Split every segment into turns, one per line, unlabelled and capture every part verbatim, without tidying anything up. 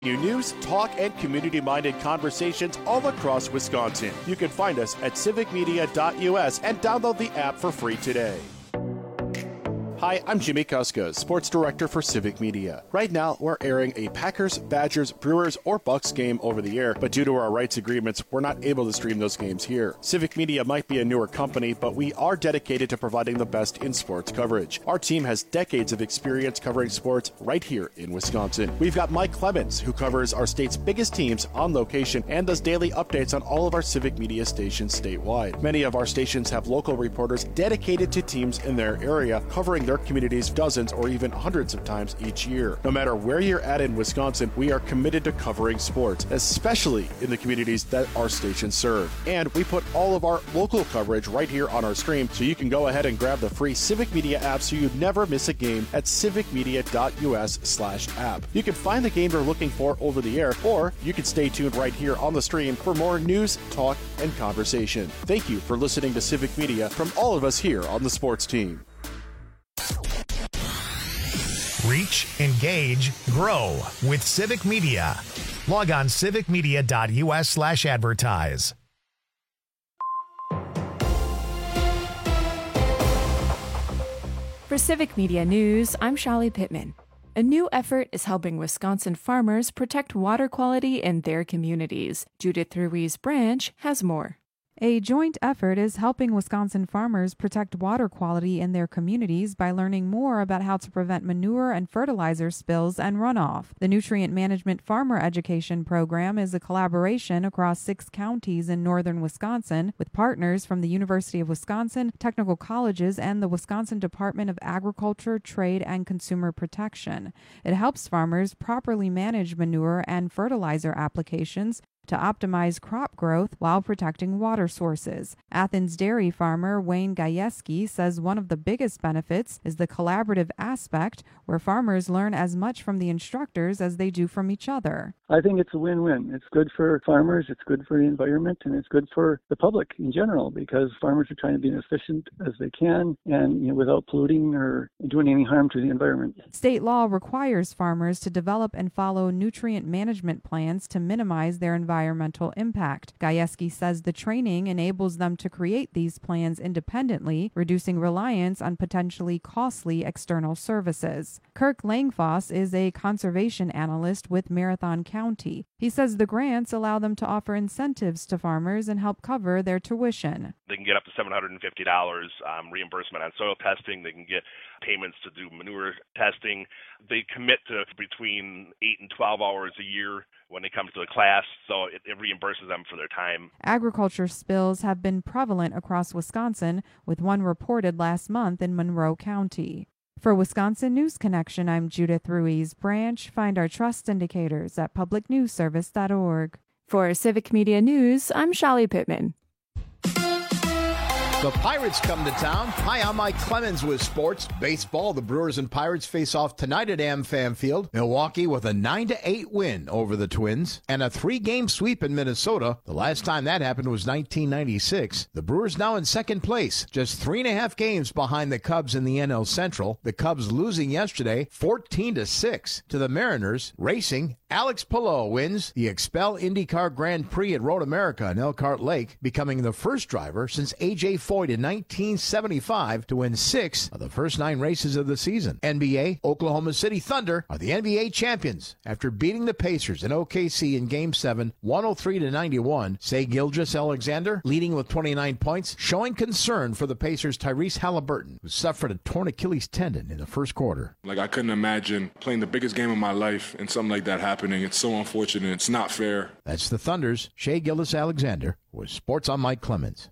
New news, talk, and community-minded conversations all across Wisconsin. You can find us at civic media dot U S and download the app for free today. Hi, I'm Jimmy Kuska, Sports Director for Civic Media. Right now, we're airing a Packers, Badgers, Brewers, or Bucks game over the air, but due to our rights agreements, we're not able to stream those games here. Civic Media might be a newer company, but we are dedicated to providing the best in sports coverage. Our team has decades of experience covering sports right here in Wisconsin. We've got Mike Clemens, who covers our state's biggest teams on location and does daily updates on all of our Civic Media stations statewide. Many of our stations have local reporters dedicated to teams in their area, covering their communities dozens or even hundreds of times each year. No matter where you're at in Wisconsin, we are committed to covering sports, especially in the communities that our stations serve. And we put all of our local coverage right here on our stream, so you can go ahead and grab the free Civic Media app so you never miss a game at civic media dot U S slash app. You can find the game you're looking for over the air, or you can stay tuned right here on the stream for more news, talk, and conversation. Thank you for listening to Civic Media from all of us here on the sports team.
Reach, engage, grow with Civic Media. Log on civic media dot U S slash advertise.
For Civic Media News, I'm Shali Pittman. A new effort is helping Wisconsin farmers protect water quality in their communities. Judith Ruiz Branch has more.
A joint effort is helping Wisconsin farmers protect water quality in their communities by learning more about how to prevent manure and fertilizer spills and runoff. The Nutrient Management Farmer Education Program is a collaboration across six counties in northern Wisconsin with partners from the University of Wisconsin, technical colleges, and the Wisconsin Department of Agriculture, Trade, and Consumer Protection. It helps farmers properly manage manure and fertilizer applications to optimize crop growth while protecting water sources. Athens dairy farmer Wayne Gajewski says one of the biggest benefits is the collaborative aspect, where farmers learn as much from the instructors as they do from each other.
I think it's a win-win. It's good for farmers, it's good for the environment, and it's good for the public in general, because farmers are trying to be as efficient as they can and, you know, without polluting or doing any harm to the environment.
State law requires farmers to develop and follow nutrient management plans to minimize their environmental impact. Gajewski says the training enables them to create these plans independently, reducing reliance on potentially costly external services. Kirk Langfoss is a conservation analyst with Marathon County. He says the grants allow them to offer incentives to farmers and help cover their tuition.
They can get up to seven hundred fifty dollars um, reimbursement on soil testing. They can get payments to do manure testing. They commit to between eight and twelve hours a year when it comes to a class, so it, it reimburses them for their time.
Agriculture spills have been prevalent across Wisconsin, with one reported last month in Monroe County. For Wisconsin News Connection, I'm Judith Ruiz Branch. Find our trust indicators at public news service dot org.
For Civic Media News, I'm Shali Pittman.
The Pirates come to town. Hi, I'm Mike Clemens with sports. Baseball, the Brewers and Pirates face off tonight at AmFam Field. Milwaukee with a nine to eight win over the Twins and a three-game sweep in Minnesota. The last time that happened was nineteen ninety-six. The Brewers now in second place, just three and a half games behind the Cubs in the N L Central. The Cubs losing yesterday fourteen to six to the Mariners. Racing, Alex Palou wins the Expel IndyCar Grand Prix at Road America in Elkhart Lake, becoming the first driver since A J Foyt in nineteen seventy-five to win six of the first nine races of the season. N B A, Oklahoma City Thunder are the N B A champions after beating the Pacers in O K C in Game seven, one oh three to ninety-one. Shai Gilgeous-Alexander leading with twenty-nine points, showing concern for the Pacers' Tyrese Halliburton, who suffered a torn Achilles tendon in the first quarter.
Like, I couldn't imagine playing the biggest game of my life and something like that happening. It's so unfortunate. It's not fair.
That's the Thunder's Shai Gilgeous-Alexander with Sports on Mike Clemens.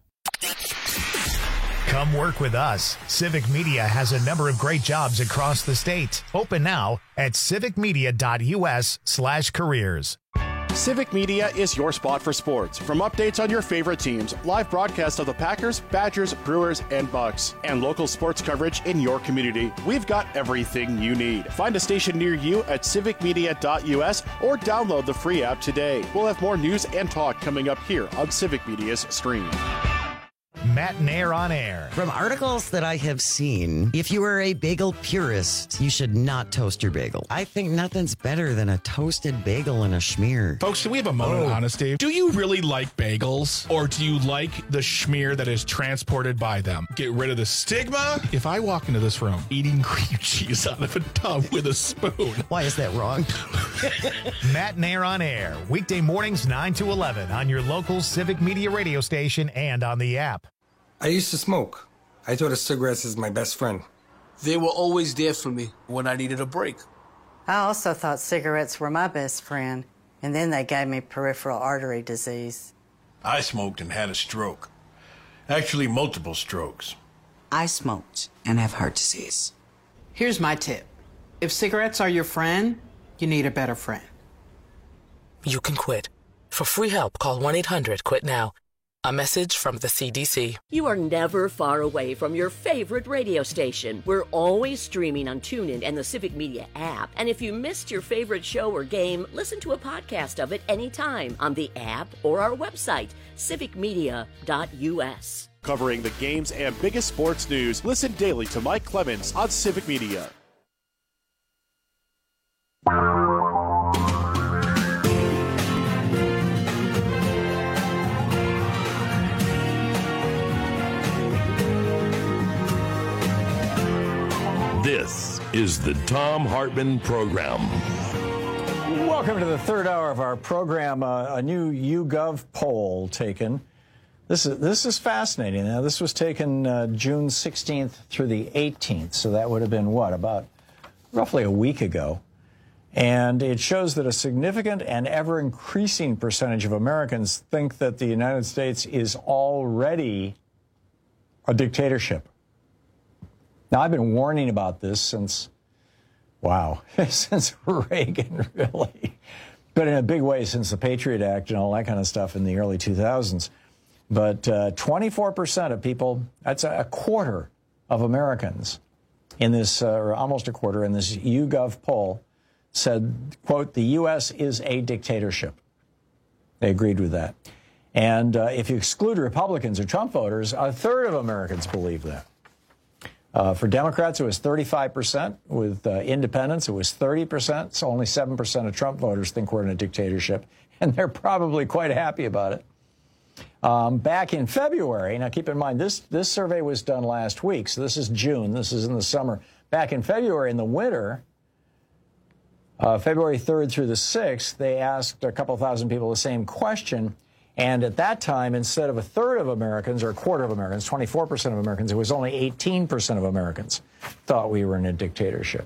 Come work with us. Civic Media has a number of great jobs across the state. Open now at civic media dot U S slash careers.
Civic Media is your spot for sports. From updates on your favorite teams, live broadcast of the Packers, Badgers, Brewers, and Bucks, and local sports coverage in your community, we've got everything you need. Find a station near you at civic media dot U S or download the free app today. We'll have more news and talk coming up here on Civic Media's stream.
Matt Nair on Air.
From articles that I have seen, if you are a bagel purist, you should not toast your bagel. I think nothing's better than a toasted bagel and a schmear.
Folks, can we have a moment of honesty? Do you really like bagels, or do you like the schmear that is transported by them? Get rid of the stigma. If I walk into this room eating cream cheese out of a tub with a spoon.
Why is that wrong?
Matt Nair on Air, weekday mornings nine to eleven on your local Civic Media radio station and on the app.
I used to smoke. I thought of cigarettes as my best friend.
They were always there for me when I needed a break.
I also thought cigarettes were my best friend, and then they gave me peripheral artery disease.
I smoked and had a stroke. Actually, multiple strokes.
I smoked and have heart disease. Here's my tip. If cigarettes are your friend, you need a better friend.
You can quit. For free help, call one eight hundred quit now. A message from the C D C.
You are never far away from your favorite radio station. We're always streaming on TuneIn and the Civic Media app. And if you missed your favorite show or game, listen to a podcast of it anytime on the app or our website, civic media dot U S.
Covering the games and biggest sports news, listen daily to Mike Clemens on Civic Media.
This is the Thom Hartmann Program.
Welcome to the third hour of our program. Uh, a new YouGov poll taken. This is this is fascinating. Now, this was taken uh, June sixteenth through the eighteenth, so that would have been what, about roughly a week ago. And it shows that a significant and ever-increasing percentage of Americans think that the United States is already a dictatorship. Now, I've been warning about this since, wow, since Reagan, really. But in a big way since the Patriot Act and all that kind of stuff in the early two thousands. But uh, twenty-four percent of people, that's a quarter of Americans in this, uh, or almost a quarter in this YouGov poll, said, quote, the U S is a dictatorship. They agreed with that. And uh, if you exclude Republicans or Trump voters, a third of Americans believe that. Uh, for Democrats, it was thirty-five percent. With uh, independents, it was thirty percent. So only seven percent of Trump voters think we're in a dictatorship. And they're probably quite happy about it. Um, back in February, now keep in mind, this, this survey was done last week. So this is June. This is in the summer. Back in February, in the winter, uh, February third through the sixth, they asked a couple thousand people the same question. And at that time, instead of a third of Americans or a quarter of Americans, twenty-four percent of Americans, it was only eighteen percent of Americans thought we were in a dictatorship.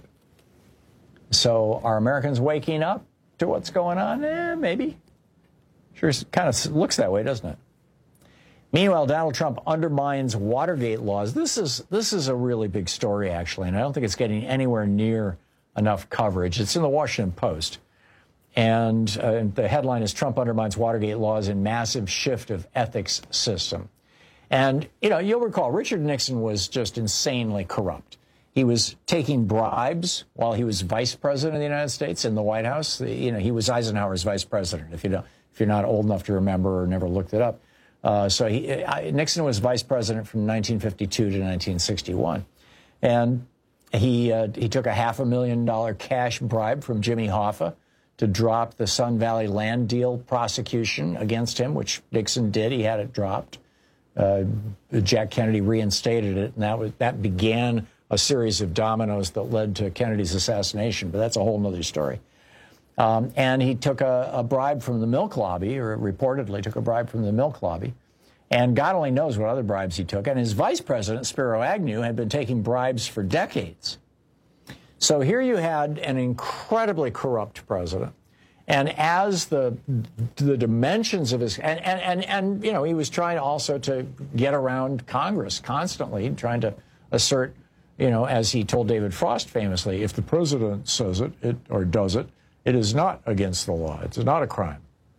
So are Americans waking up to what's going on? Eh, maybe. Sure, it kind of looks that way, doesn't it? Meanwhile, Donald Trump undermines Watergate laws. This is this is a really big story, actually, and I don't think it's getting anywhere near enough coverage. It's in the Washington Post. And uh, the headline is Trump undermines Watergate laws in massive shift of ethics system. And, you know, you'll recall Richard Nixon was just insanely corrupt. He was taking bribes while he was vice president of the United States in the White House. You know, he was Eisenhower's vice president, if you don't, if you're not old enough to remember or never looked it up. Uh, so he, uh, Nixon was vice president from nineteen fifty-two to nineteen sixty-one. And he, uh, he took a half a million dollar cash bribe from Jimmy Hoffa to drop the Sun Valley land deal prosecution against him, which Nixon did. He had it dropped. Uh, Jack Kennedy reinstated it, and that was, that began a series of dominoes that led to Kennedy's assassination, but that's a whole other story. Um, and he took a, a bribe from the milk lobby, or reportedly took a bribe from the milk lobby, and God only knows what other bribes he took. And his vice president, Spiro Agnew, had been taking bribes for decades. So here you had an incredibly corrupt president. And as the the dimensions of his, and, and, and, and, you know, he was trying also to get around Congress constantly, trying to assert, you know, as he told David Frost famously, if the president says it, it or does it, it is not against the law. It's not a crime.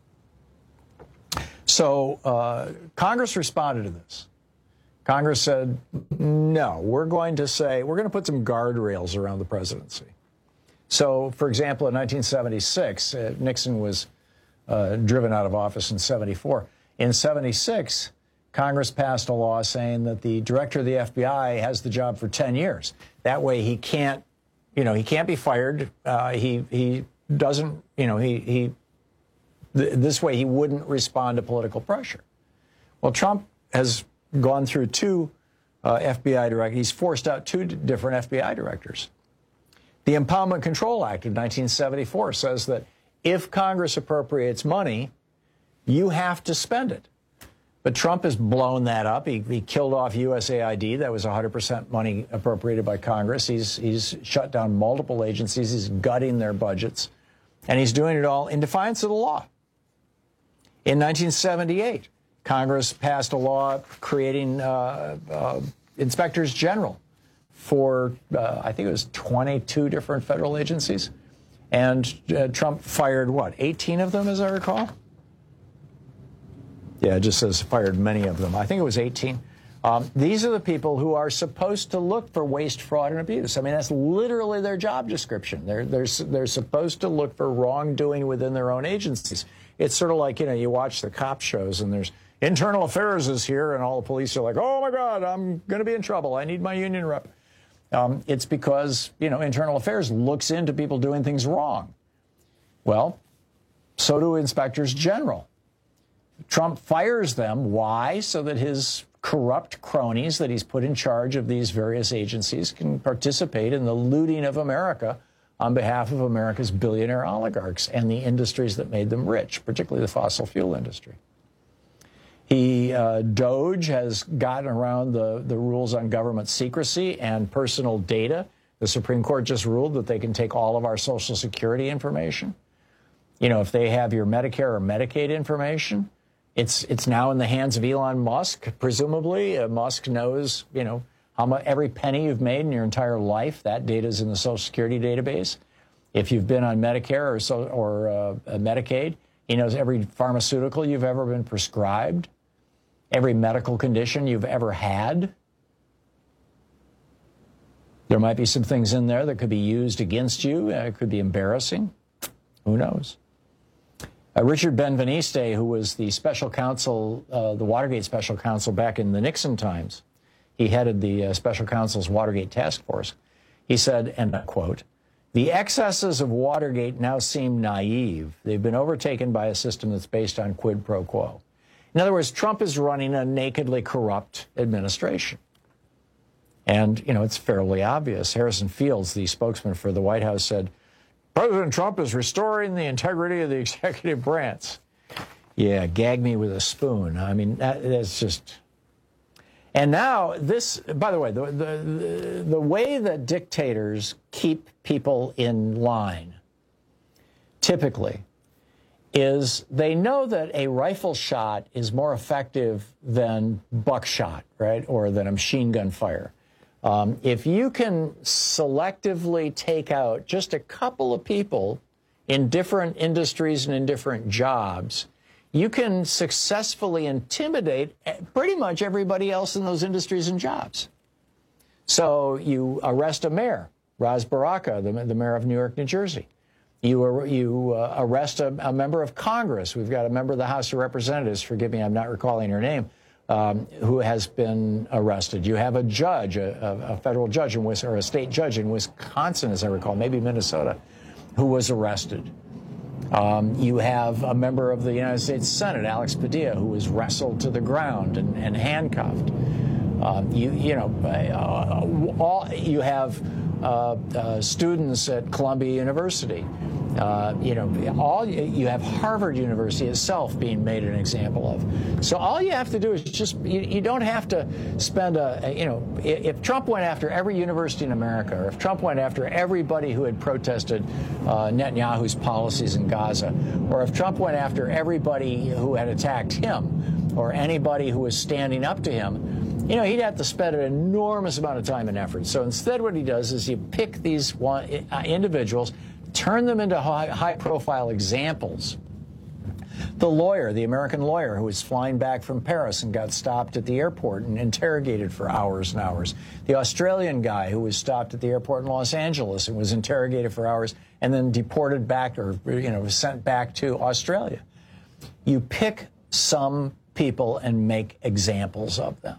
So uh, Congress responded to this. Congress said, no, we're going to say, we're going to put some guardrails around the presidency. So, for example, in nineteen seventy-six, uh, Nixon was uh, driven out of office in seventy-four. In seventy-six, Congress passed a law saying that the director of the F B I has the job for ten years. That way he can't, you know, he can't be fired. Uh, he he doesn't, you know, he, he th- this way he wouldn't respond to political pressure. Well, Trump has gone through two uh, F B I directors. He's forced out two d- different F B I directors. The Impoundment Control Act of nineteen seventy-four says that if Congress appropriates money, you have to spend it. But Trump has blown that up. He, he killed off U S A I D. That was one hundred percent money appropriated by Congress. He's, he's shut down multiple agencies. He's gutting their budgets. And he's doing it all in defiance of the law. In nineteen seventy-eight, Congress passed a law creating uh, uh, inspectors general for, uh, I think it was twenty-two different federal agencies. And uh, Trump fired, what, eighteen of them, as I recall? Yeah, it just says fired many of them. I think it was eighteen. Um, these are the people who are supposed to look for waste, fraud, and abuse. I mean, that's literally their job description. They're, they're, they're supposed to look for wrongdoing within their own agencies. It's sort of like, you know, you watch the cop shows and there's internal affairs is here and all the police are like, oh, my God, I'm going to be in trouble. I need my union rep. Um, it's because, you know, internal affairs looks into people doing things wrong. Well, so do inspectors general. Trump fires them. Why? So that his corrupt cronies that he's put in charge of these various agencies can participate in the looting of America on behalf of America's billionaire oligarchs and the industries that made them rich, particularly the fossil fuel industry. He, uh, DOJ has gotten around the, the rules on government secrecy and personal data. The Supreme Court just ruled that they can take all of our Social Security information. You know, if they have your Medicare or Medicaid information, it's it's now in the hands of Elon Musk, presumably. Uh, Musk knows, you know, how much every penny you've made in your entire life. That data is in the Social Security database. If you've been on Medicare or, so, or uh, Medicaid, he knows every pharmaceutical you've ever been prescribed, every medical condition you've ever had. There might be some things in there that could be used against you. Uh, it could be embarrassing. Who knows? Uh, Richard Benveniste, who was the special counsel, uh, the Watergate special counsel back in the Nixon times, he headed the uh, special counsel's Watergate task force. He said, and I quote, "The excesses of Watergate now seem naive. They've been overtaken by a system that's based on quid pro quo." In other words, Trump is running a nakedly corrupt administration. And, you know, it's fairly obvious. Harrison Fields, the spokesman for the White House, said, "President Trump is restoring the integrity of the executive branch." Yeah, gag me with a spoon. I mean, that, that's just... And now this, by the way, the, the, the way that dictators keep people in line, typically, is they know that a rifle shot is more effective than buckshot, right, or than a machine gun fire. Um, if you can selectively take out just a couple of people in different industries and in different jobs, you can successfully intimidate pretty much everybody else in those industries and jobs. So you arrest a mayor, Ras Baraka, the, the mayor of New York, New Jersey. You, you uh, arrest a, a member of Congress. We've got a member of the House of Representatives, forgive me, I'm not recalling her name, Um, who has been arrested. You have a judge, a, a federal judge, in Wis- or a state judge in Wisconsin, as I recall, maybe Minnesota, who was arrested. Um, you have a member of the United States Senate, Alex Padilla, who was wrestled to the ground and, and handcuffed. Um, you, you know, uh, all, you have uh, uh, students at Columbia University. Uh, you know, all you have Harvard University itself being made an example of. So all you have to do is just, you, you don't have to spend a, a, you know, if Trump went after every university in America, or if Trump went after everybody who had protested uh, Netanyahu's policies in Gaza, or if Trump went after everybody who had attacked him, or anybody who was standing up to him, you know, he'd have to spend an enormous amount of time and effort. So instead what he does is you pick these one, uh, individuals, turn them into high, high-profile examples. The lawyer, the American lawyer who was flying back from Paris and got stopped at the airport and interrogated for hours and hours. The Australian guy who was stopped at the airport in Los Angeles and was interrogated for hours and then deported back, or, you know, sent back to Australia. You pick some people and make examples of them.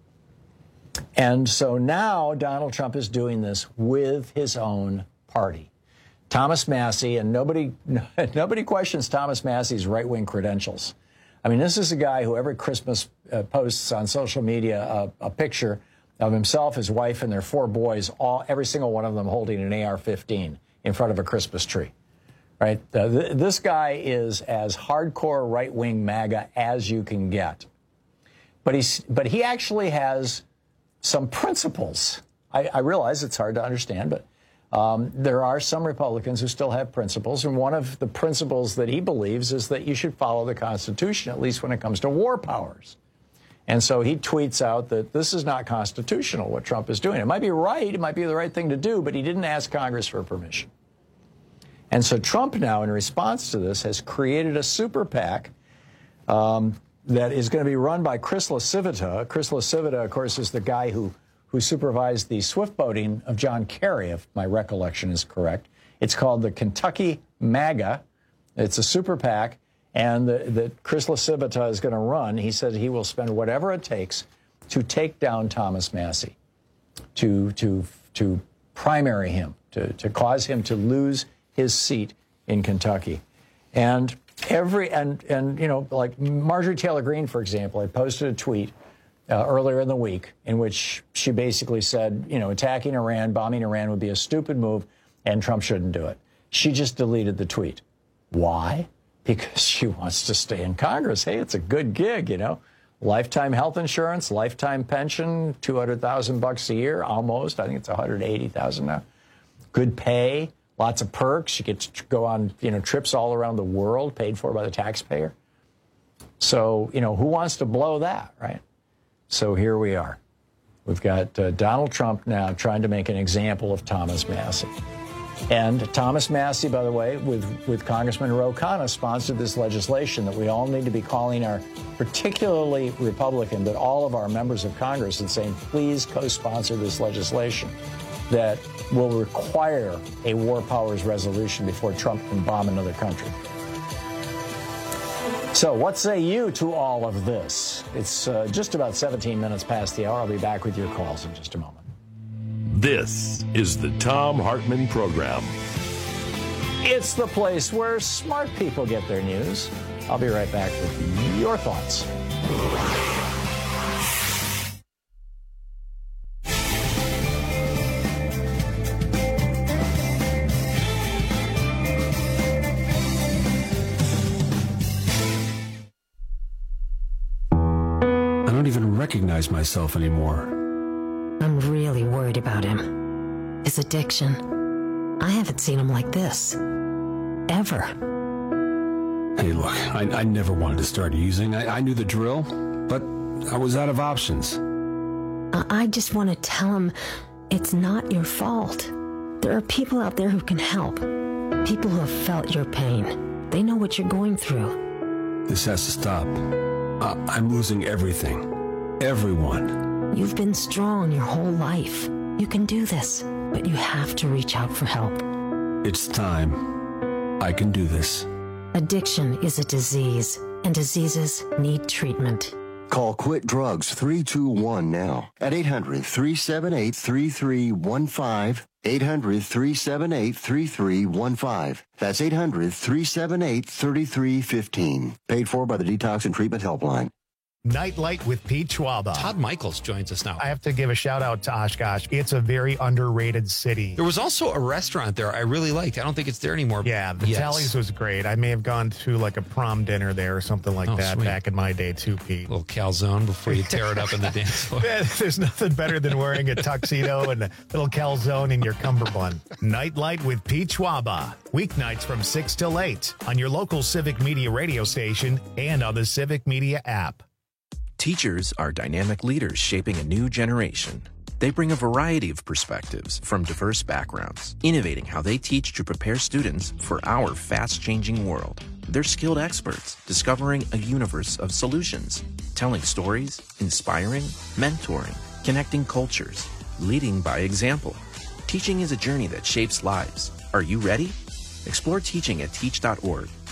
And so now Donald Trump is doing this with his own party. Thomas Massie, and nobody nobody questions Thomas Massie's right-wing credentials. I mean, this is a guy who every Christmas uh, posts on social media a, a picture of himself, his wife, and their four boys, all every single one of them holding an A R fifteen in front of a Christmas tree. Right? Uh, th- this guy is as hardcore right-wing MAGA as you can get. But he's but he actually has some principles. I, I realize it's hard to understand, but um, there are some Republicans who still have principles, and one of the principles that he believes is that you should follow the Constitution, at least when it comes to war powers. And so he tweets out that this is not constitutional, what Trump is doing. It might be right, it might be the right thing to do, but he didn't ask Congress for permission. And so Trump now, in response to this, has created a super PAC um, that is going to be run by Chris LaCivita. Chris LaCivita, of course, is the guy who, who supervised the swift boating of John Kerry, if my recollection is correct. It's called the Kentucky MAGA. It's a super PAC, and that Chris LaCivita is going to run. He said he will spend whatever it takes to take down Thomas Massie, to, to, to primary him, to, to cause him to lose his seat in Kentucky. And every, and, and you know, like Marjorie Taylor Greene, for example, I posted a tweet uh, earlier in the week in which she basically said, you know, attacking Iran, bombing Iran would be a stupid move and Trump shouldn't do it. She just deleted the tweet. Why? Because she wants to stay in Congress. Hey, it's a good gig, you know. Lifetime health insurance, lifetime pension, two hundred thousand bucks a year, almost. I think it's one hundred eighty thousand now. Good pay. Lots of perks. You get to go on, you know, trips all around the world paid for by the taxpayer. So, you know, who wants to blow that, right? So here we are. We've got uh, Donald Trump now trying to make an example of Thomas Massie. And Thomas Massie, by the way, with, with Congressman Ro Khanna, sponsored this legislation that we all need to be calling our, particularly Republican, but all of our members of Congress and saying, please co-sponsor this legislation that will require a war powers resolution before Trump can bomb another country. So what say you to all of this? It's uh, just about seventeen minutes past the hour. I'll be back with your calls in just a moment.
This is the Thom Hartmann Program.
It's the place where smart people get their news. I'll be right back with your thoughts.
Recognize myself anymore.
I'm really worried about him. His addiction. I haven't seen him like this. Ever.
Hey, look, I, I never wanted to start using. I, I knew the drill, but I was out of options.
I, I just want to tell him it's not your fault. There are people out there who can help. People who have felt your pain. They know what you're going through.
This has to stop. I, I'm losing everything. Everyone.
You've been strong your whole life. You can do this, but you have to reach out for help.
It's time. I can do this.
Addiction is a disease, and diseases need treatment.
Call Quit Drugs three two one now at eight hundred, three seven eight, three three one five. eight hundred, three seven eight, three three one five. That's eight hundred, three seven eight, three three one five. Paid for by the Detox and Treatment Helpline.
Nightlight with Pete Schwaba.
Todd Michaels joins us now.
I have to give a shout out to Oshkosh. It's a very underrated city.
There was also a restaurant there I really liked. I don't think it's there anymore.
Yeah, the
yes.
Tallies was great. I may have gone to like a prom dinner there or something like
oh,
that
sweet.
back in my day too, Pete.
A little calzone before you tear it up in the dance floor.
There's nothing better than wearing a tuxedo and a little calzone in your cummerbund. Nightlight with Pete Schwaba. Weeknights from six till eight on your local Civic Media radio station and on the Civic Media app.
Teachers are dynamic leaders shaping a new generation. They bring a variety of perspectives from diverse backgrounds, innovating how they teach to prepare students for our fast-changing world. They're skilled experts, discovering a universe of solutions, telling stories, inspiring, mentoring, connecting cultures, leading by example. Teaching is a journey that shapes lives. Are you ready? Explore teaching at teach dot org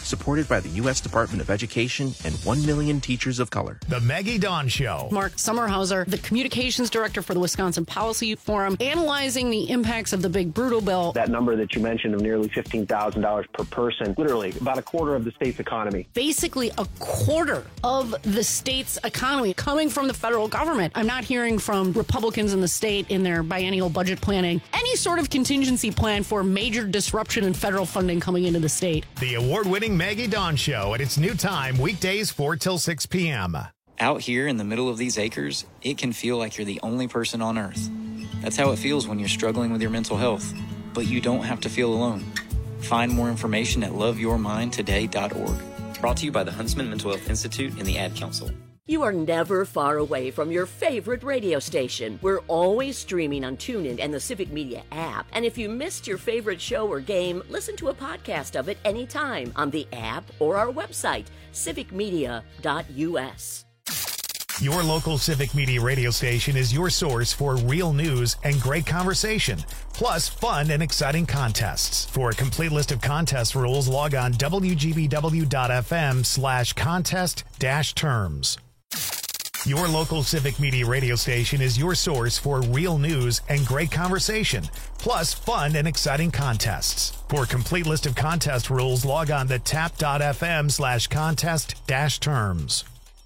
supported by the U S Department of Education and one million teachers of color.
The Maggie Dawn Show.
Mark Sommerhauser, the communications director for the Wisconsin Policy Forum, analyzing the impacts of the big brutal bill.
That number that you mentioned of nearly fifteen thousand dollars per person, literally about a quarter of the state's economy.
Basically a quarter of the state's economy coming from the federal government. I'm not hearing from Republicans in the state in their biennial budget planning any sort of contingency plan for major disruption in federal funding coming into the state.
The award-winning Maggie Dawn Show at its new time, weekdays four till six p.m.
Out here in the middle of these acres, it can feel like you're the only person on earth. That's how it feels when you're struggling with your mental health. But you don't have to feel alone. Find more information at love your mind today dot org. Brought to you by the Huntsman Mental Health Institute and the Ad Council.
You are never far away from your favorite radio station. We're always streaming on TuneIn and the Civic Media app. And if you missed your favorite show or game, listen to a podcast of it anytime on the app or our website, civic media dot u s.
Your local Civic Media radio station is your source for real news and great conversation, plus fun and exciting contests. For a complete list of contest rules, log on w g b w dot f m slash contest dash terms. Your local Civic Media radio station is your source for real news and great conversation, plus fun and exciting contests. For a complete list of contest rules, log on to tap dot f m slash contest dash terms.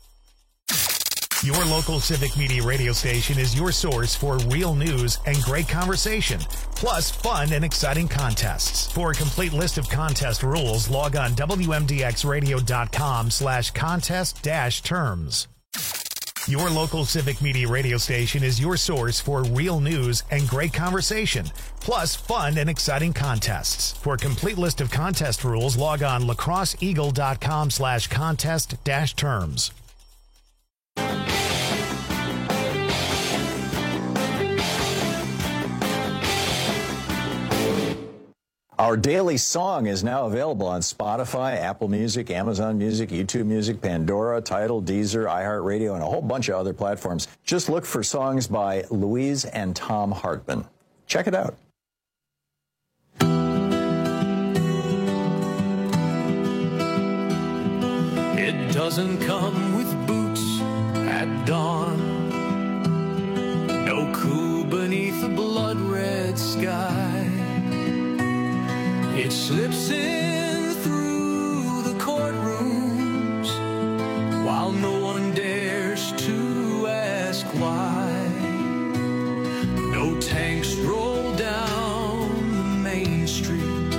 Your local Civic Media radio station is your source for real news and great conversation, plus fun and exciting contests. For a complete list of contest rules, log on w m d x radio dot com slash contest dash terms. Your local Civic Media radio station is your source for real news and great conversation, plus fun and exciting contests. For a complete list of contest rules, log on lacrosse eagle dot com slash contest dash terms.
Our daily song is now available on Spotify, Apple Music, Amazon Music, YouTube Music, Pandora, Tidal, Deezer, iHeartRadio, and a whole bunch of other platforms. Just look for songs by Louise and Tom Hartman. Check it out.
It doesn't come with boots at dawn. No cool beneath the blood-red sky. It slips in through the courtrooms while no one dares to ask why. No tanks roll down the main street.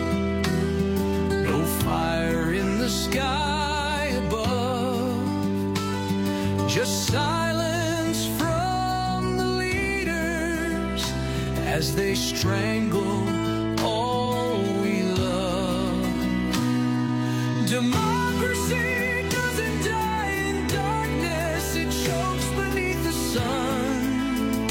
No fire in the sky above. Just silence from the leaders as they strangle democracy. Doesn't die in darkness, it chokes beneath the sun.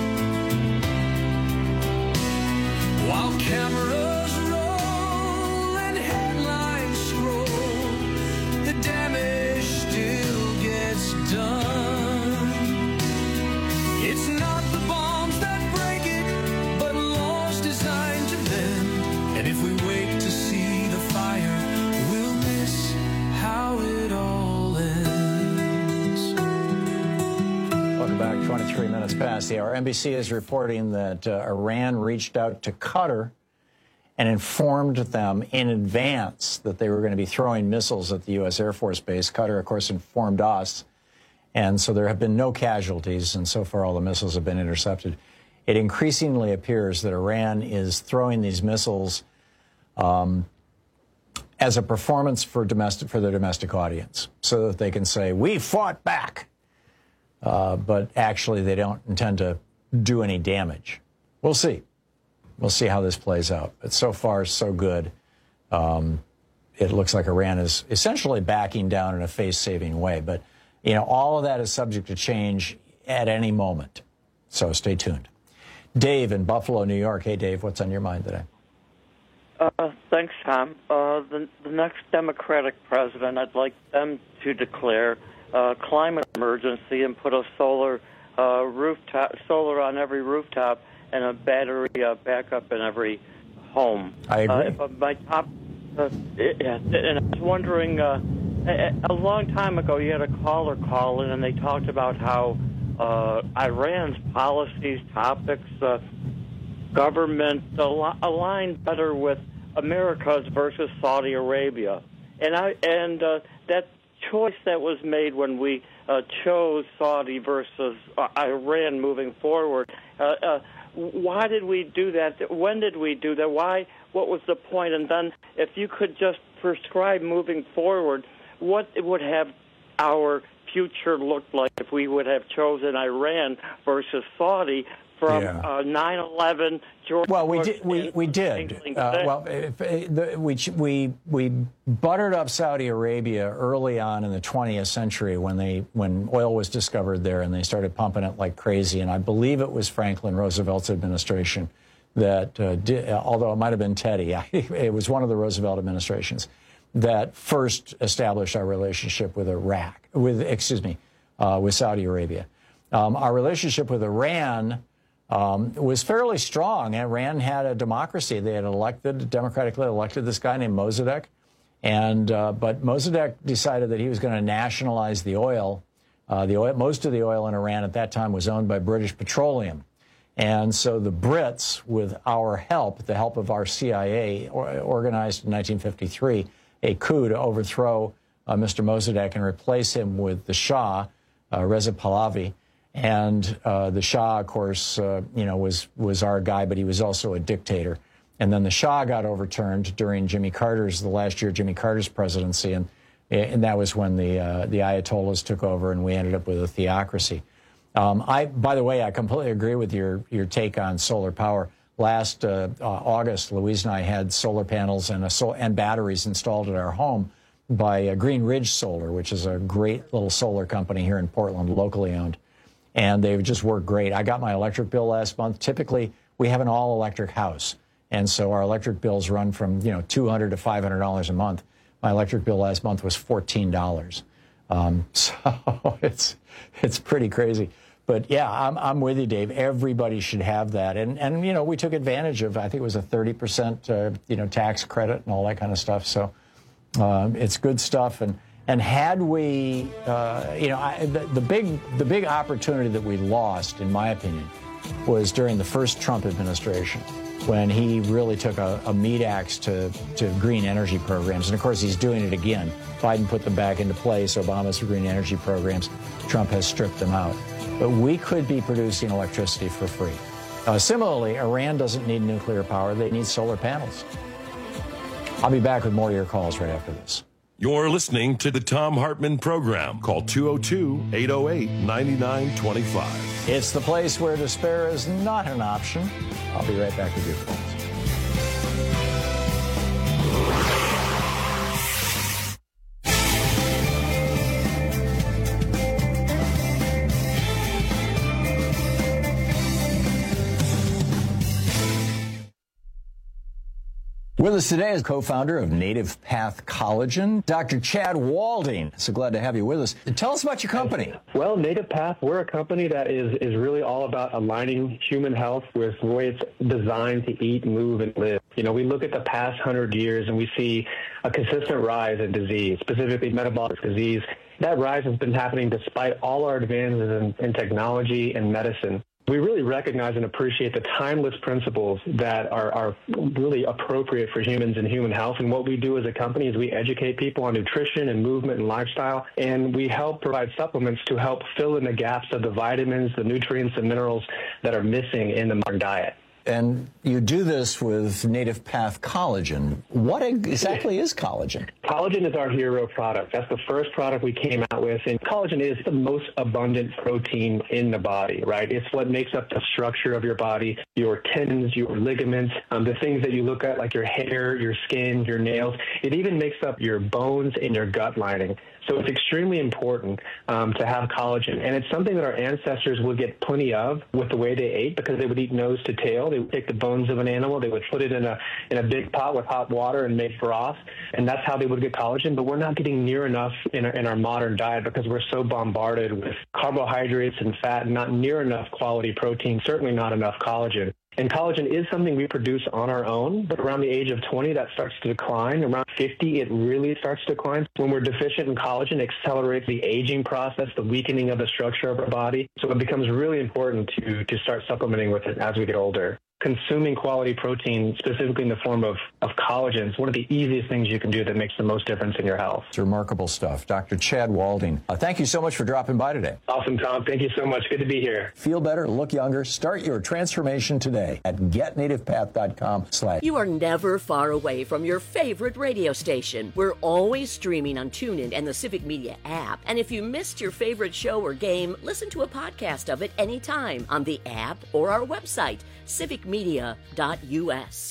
While cameras roll and headlines scroll, the damage still gets done. It's not the bombs that break it, but laws designed to mend. And if we wait to see the fire, how it all ends.
Welcome back. twenty-three minutes past the hour. N B C is reporting that uh, Iran reached out to Qatar and informed them in advance that they were going to be throwing missiles at the U S Air Force Base. Qatar, of course, informed us. And so there have been no casualties, and so far all the missiles have been intercepted. It increasingly appears that Iran is throwing these missiles um, as a performance for domestic for their domestic audience, so that they can say, we fought back. Uh, but actually, they don't intend to do any damage. We'll see. We'll see how this plays out. But so far, so good. Um, it looks like Iran is essentially backing down in a face-saving way. But, you know, all of that is subject to change at any moment. So stay tuned. Dave in Buffalo, New York. Hey, Dave, what's on your mind today?
Uh, thanks, Tom. Uh, the, the next Democratic president, I'd like them to declare uh, climate emergency and put a solar uh, rooftop, solar on every rooftop and a battery uh, backup in every home.
I agree.
Uh, if, uh, my top Uh, yeah, and I was wondering, uh, a, a long time ago, you had a caller call in, and they talked about how uh, Iran's policies, topics, uh, government al- aligned better with America's versus Saudi Arabia, and I and uh, that choice that was made when we uh, chose Saudi versus uh, Iran moving forward. Uh, uh, why did we do that? When did we do that? Why? What was the point? And then, if you could just prescribe moving forward, what would have our future looked like if we would have chosen Iran versus Saudi from
Yeah.
uh, nine eleven, George
Well, we
Bush,
did. We, we did. Uh, well, if, if, the, we we we buttered up Saudi Arabia early on in the twentieth century when they when oil was discovered there, and they started pumping it like crazy. And I believe it was Franklin Roosevelt's administration that, uh, did, although it might have been Teddy, it was one of the Roosevelt administrations that first established our relationship with Iraq, with excuse me, uh, with Saudi Arabia. Um, our relationship with Iran. Um, was fairly strong. Iran had a democracy. They had elected, democratically elected this guy named Mossadegh. And, uh, but Mossadegh decided that he was going to nationalize the oil. Uh, the oil. Most of the oil in Iran at that time was owned by British Petroleum. And so the Brits, with our help, the help of our C I A, or, organized in nineteen fifty-three a coup to overthrow uh, Mister Mossadegh and replace him with the Shah, uh, Reza Pahlavi. And uh, the Shah, of course, uh, you know, was was our guy, but he was also a dictator. And then the Shah got overturned during Jimmy Carter's, the last year of Jimmy Carter's presidency, and and that was when the uh, the Ayatollahs took over, and we ended up with a theocracy. Um, I, by the way, I completely agree with your your take on solar power. Last uh, uh, August, Louise and I had solar panels and a sol- and batteries installed at our home by uh, Green Ridge Solar, which is a great little solar company here in Portland, locally owned. And they just work great. I got my electric bill last month. Typically, we have an all-electric house, and so our electric bills run from you know two hundred dollars to five hundred dollars a month. My electric bill last month was fourteen dollars. Um, so it's it's pretty crazy. But yeah, I'm I'm with you, Dave. Everybody should have that, and and you know we took advantage of. I think it was a thirty percent uh, you know tax credit and all that kind of stuff. So uh, it's good stuff. And. And had we, uh, you know, I, the, the big the big opportunity that we lost, in my opinion, was during the first Trump administration, when he really took a, a meat axe to, to green energy programs. And, of course, he's doing it again. Biden put them back into place, Obama's green energy programs. Trump has stripped them out. But we could be producing electricity for free. Uh, similarly, Iran doesn't need nuclear power. They need solar panels. I'll be back with more of your calls right after this.
You're listening to the Thom Hartmann Program. Call two oh two, eight oh eight, nine nine two five.
It's the place where despair is not an option. I'll be right back with your calls. With us today is co-founder of Native Path Collagen, Doctor Chad Walding. So glad to have you with us. Tell us about your company.
Well, Native Path, we're a company that is, is really all about aligning human health with the way it's designed to eat, move, and live. You know, we look at the past hundred years and we see a consistent rise in disease, specifically metabolic disease. That rise has been happening despite all our advances in, in technology and medicine. We really recognize and appreciate the timeless principles that are, are really appropriate for humans and human health. And what we do as a company is we educate people on nutrition and movement and lifestyle, and we help provide supplements to help fill in the gaps of the vitamins, the nutrients, and minerals that are missing in the modern diet.
And you do this with Native Path Collagen. What exactly is collagen?
Collagen is our hero product. That's the first product we came out with. And collagen is the most abundant protein in the body, right? It's what makes up the structure of your body, your tendons, your ligaments, um, the things that you look at like your hair, your skin, your nails. It even makes up your bones and your gut lining. So it's extremely important um, to have collagen. And it's something that our ancestors would get plenty of with the way they ate, because they would eat nose to tail. They would take the bones of an animal, they would put it in a in a big pot with hot water and make broth, and that's how they would get collagen. But we're not getting near enough in our, in our modern diet because we're so bombarded with carbohydrates and fat, and not near enough quality protein, certainly not enough collagen. And collagen is something we produce on our own, but around the age of twenty, that starts to decline. Around fifty, it really starts to decline. When we're deficient in collagen, it accelerates the aging process, the weakening of the structure of our body. So it becomes really important to, to start supplementing with it as we get older. Consuming quality protein, specifically in the form of, of collagen, is one of the easiest things you can do that makes the most difference in your health.
It's remarkable stuff. Doctor Chad Walding, uh, thank you so much for dropping by today.
Awesome, Tom. Thank you so much. Good to be here.
Feel better, look younger. Start your transformation today at get native path dot com slash.
You are never far away from your favorite radio station. We're always streaming on TuneIn and the Civic Media app. And if you missed your favorite show or game, listen to a podcast of it anytime on the app or our website, civic media dot u s.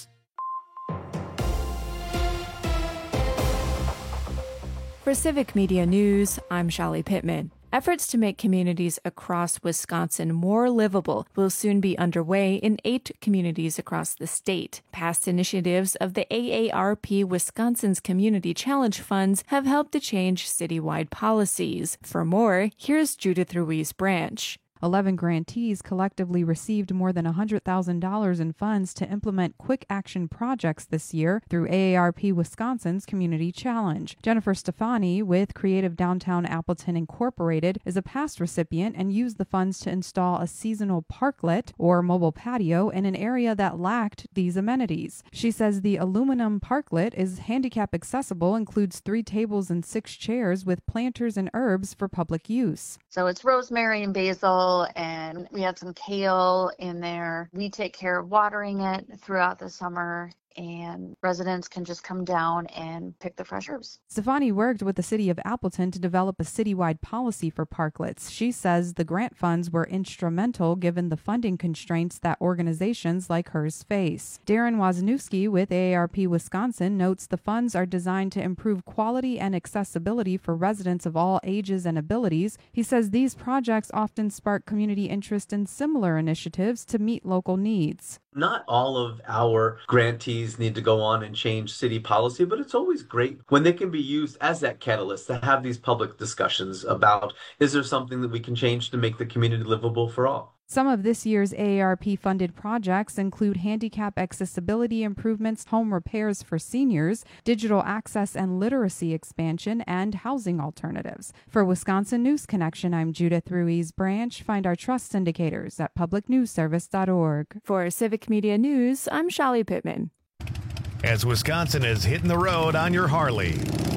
For Civic Media News, I'm Shali Pittman. Efforts to make communities across Wisconsin more livable will soon be underway in eight communities across the state. Past initiatives of the A A R P Wisconsin's Community Challenge Funds have helped to change citywide policies. For more, here's Judith Ruiz Branch.
eleven grantees collectively received more than one hundred thousand dollars in funds to implement quick action projects this year through A A R P Wisconsin's Community Challenge. Jennifer Stefani with Creative Downtown Appleton Incorporated is a past recipient and used the funds to install a seasonal parklet or mobile patio in an area that lacked these amenities. She says the aluminum parklet is handicap accessible, includes three tables and six chairs with planters and herbs for public use.
So it's rosemary and basil, and we have some kale in there. We take care of watering it throughout the summer, and residents can just come down and pick the fresh herbs.
Stefani worked with the city of Appleton to develop a citywide policy for parklets. She says the grant funds were instrumental given the funding constraints that organizations like hers face. Darren Wozniewski with A A R P Wisconsin notes the funds are designed to improve quality and accessibility for residents of all ages and abilities. He says these projects often spark community interest in similar initiatives to meet local needs.
Not all of our grantees need to go on and change city policy, but it's always great when they can be used as that catalyst to have these public discussions about, is there something that we can change to make the community livable for all?
Some of this year's A A R P-funded projects include handicap accessibility improvements, home repairs for seniors, digital access and literacy expansion, and housing alternatives. For Wisconsin News Connection, I'm Judith Ruiz Branch. Find our trust indicators at public news service dot org.
For Civic Media News, I'm Shali Pittman.
As Wisconsin is hitting the road on your Harley,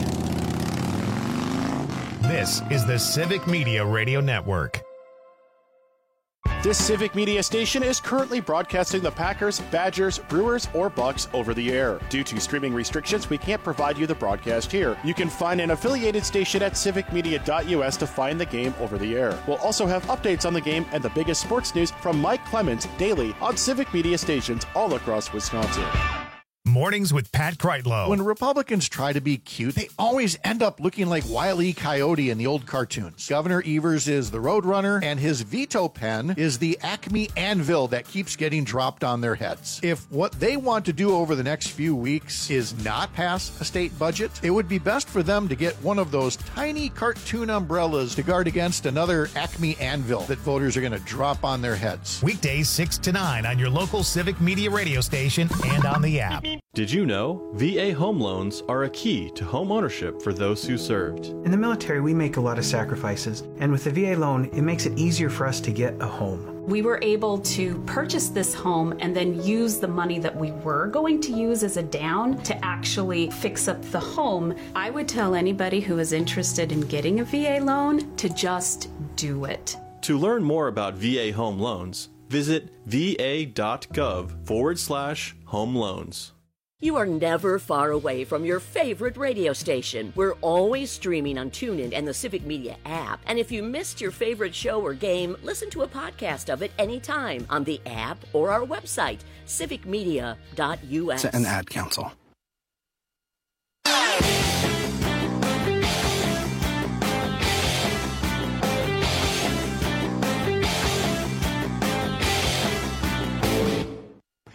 this is the Civic Media Radio Network.
This Civic Media station is currently broadcasting the Packers, Badgers, Brewers, or Bucks over the air. Due to streaming restrictions, we can't provide you the broadcast here. You can find an affiliated station at civic media dot u s to find the game over the air. We'll also have updates on the game and the biggest sports news from Mike Clemens daily on Civic Media stations all across Wisconsin.
Mornings with Pat Kreitlow.
When Republicans try to be cute, they always end up looking like Wile E. Coyote in the old cartoons. Governor Evers is the Roadrunner, and his veto pen is the Acme anvil that keeps getting dropped on their heads. If what they want to do over the next few weeks is not pass a state budget, it would be best for them to get one of those tiny cartoon umbrellas to guard against another Acme anvil that voters are going to drop on their heads.
Weekdays six to nine on your local Civic Media radio station and on the app.
Did you know V A home loans are a key to home ownership for those who served?
In the military, we make a lot of sacrifices, and with the V A loan, it makes it easier for us to get a home.
We were able to purchase this home and then use the money that we were going to use as a down to actually fix up the home. I would tell anybody who is interested in getting a V A loan to just do it.
To learn more about V A home loans, visit va.gov forward slash home loans.
You are never far away from your favorite radio station. We're always streaming on TuneIn and the Civic Media app. And if you missed your favorite show or game, listen to a podcast of it anytime on the app or our website, civic media dot u s.
An ad council.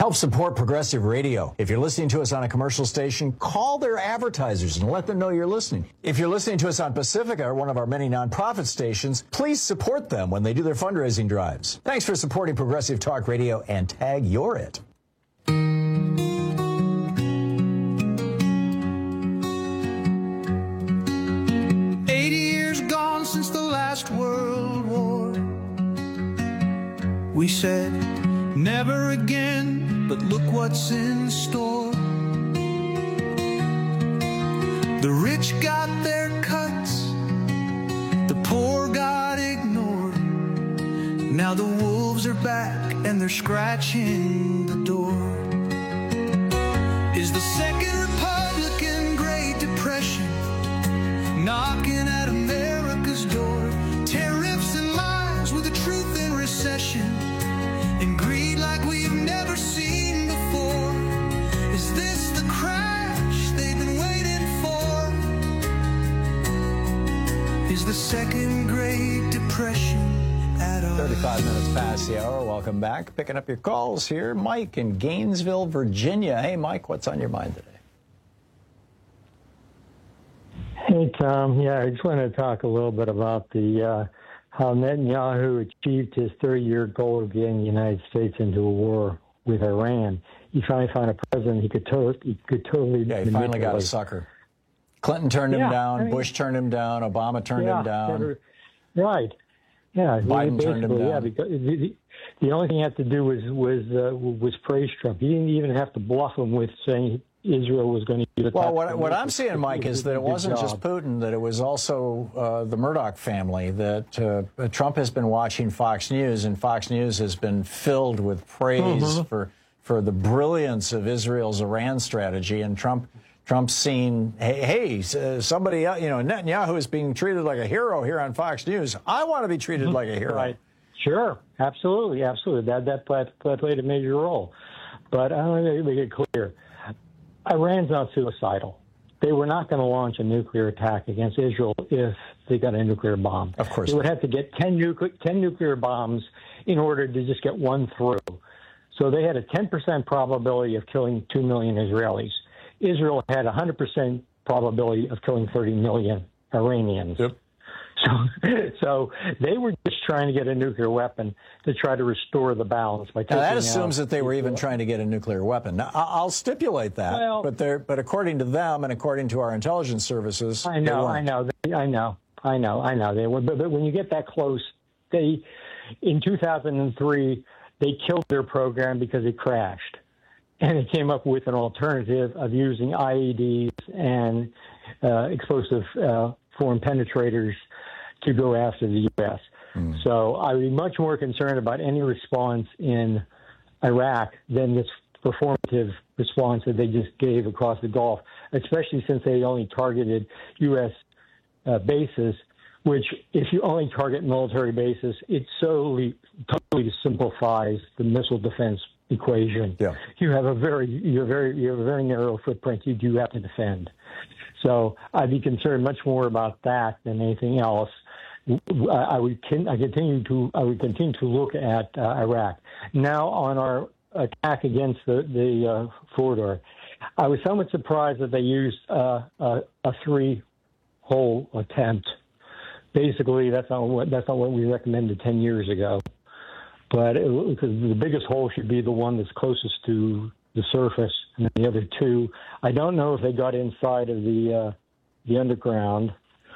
Help support Progressive Radio. If you're listening to us on a commercial station, call their advertisers and let them know you're listening. If you're listening to us on Pacifica, one of our many nonprofit stations, please support them when they do their fundraising drives. Thanks for supporting Progressive Talk Radio, and tag You're It.
Eighty years gone since the last World War. We said never again, but look what's in store. The rich got their cuts, the poor got ignored. Now the wolves are back and they're scratching the door. Is the Second Republican Great Depression knocking at America's door? Tariffs and lies with the truth in recession, and greed like we've never seen before. Is this the crash they've been waiting for? Is the Second Great Depression at all?
thirty-five minutes past the hour. Welcome back. Picking up your calls here. Mike in Gainesville, Virginia. Hey, Mike, what's on your mind today?
Hey, Tom. Yeah, I just want to talk a little bit about the uh, how Netanyahu achieved his thirty-year goal of getting the United States into a war with Iran. He finally found a president he could, to- he could totally
Yeah, he finally got a sucker. Clinton turned him
Yeah,
down.
I mean-
Bush turned him down. Obama turned
yeah,
him down.
Right. Yeah.
Biden turned him
basically,
down.
Yeah, because the, the, the only thing he had to do was was uh, was praise Trump. He didn't even have to bluff him with saying Israel was going to be the
Well,
top
what, what I'm
He
seeing, Mike,
did
is
a
that it
good
wasn't just
job.
Putin, that it was also uh, the Murdoch family, that uh, Trump has been watching Fox News, and Fox News has been filled with praise
Mhm.
for for the brilliance of Israel's Iran strategy, and Trump Trump's seen, hey, hey uh, somebody, else, you know, Netanyahu is being treated like a hero here on Fox News. I want to be treated like a hero.
Right. Sure. Absolutely. Absolutely. That that played, played a major role. But I want to make it clear. Iran's not suicidal. They were not going to launch a nuclear attack against Israel if they got a nuclear bomb.
Of course.
They would have to get ten, nucle- ten nuclear bombs in order to just get one through. So they had a ten percent probability of killing two million Israelis. Israel had a one hundred percent probability of killing thirty million Iranians. Yep. So, so they were just trying to get a nuclear weapon to try to restore the balance by taking
Now, that assumes
out
that they were even trying to get a nuclear weapon. Now, I- I'll stipulate that,
Well-
but they're, but according to them and according to our intelligence services,
I
they
know,
weren't.
I know, they- I know, I know, I know. They were, but, but when you get that close, they, in two thousand three, they killed their program because it crashed, and they came up with an alternative of using I E Ds and uh, explosive uh, foreign penetrators to go after the U S. Mm. So I would be much more concerned about any response in Iraq than this performative response that they just gave across the Gulf, especially since they only targeted U S uh, bases, which if you only target military bases, it solely, totally simplifies the missile defense equation. Yeah. You have a very, you're very, you have a very narrow footprint you do have to defend. So I'd be concerned much more about that than anything else. I would I continue to I would continue to look at uh, Iraq. Now on our attack against the the uh, corridor, I was somewhat surprised that they used uh, a, a three-hole attempt. Basically, that's not what that's not what we recommended ten years ago. But it, because the biggest hole should be the one that's closest to the surface, and the other two, I don't know if they got inside of the uh, the underground.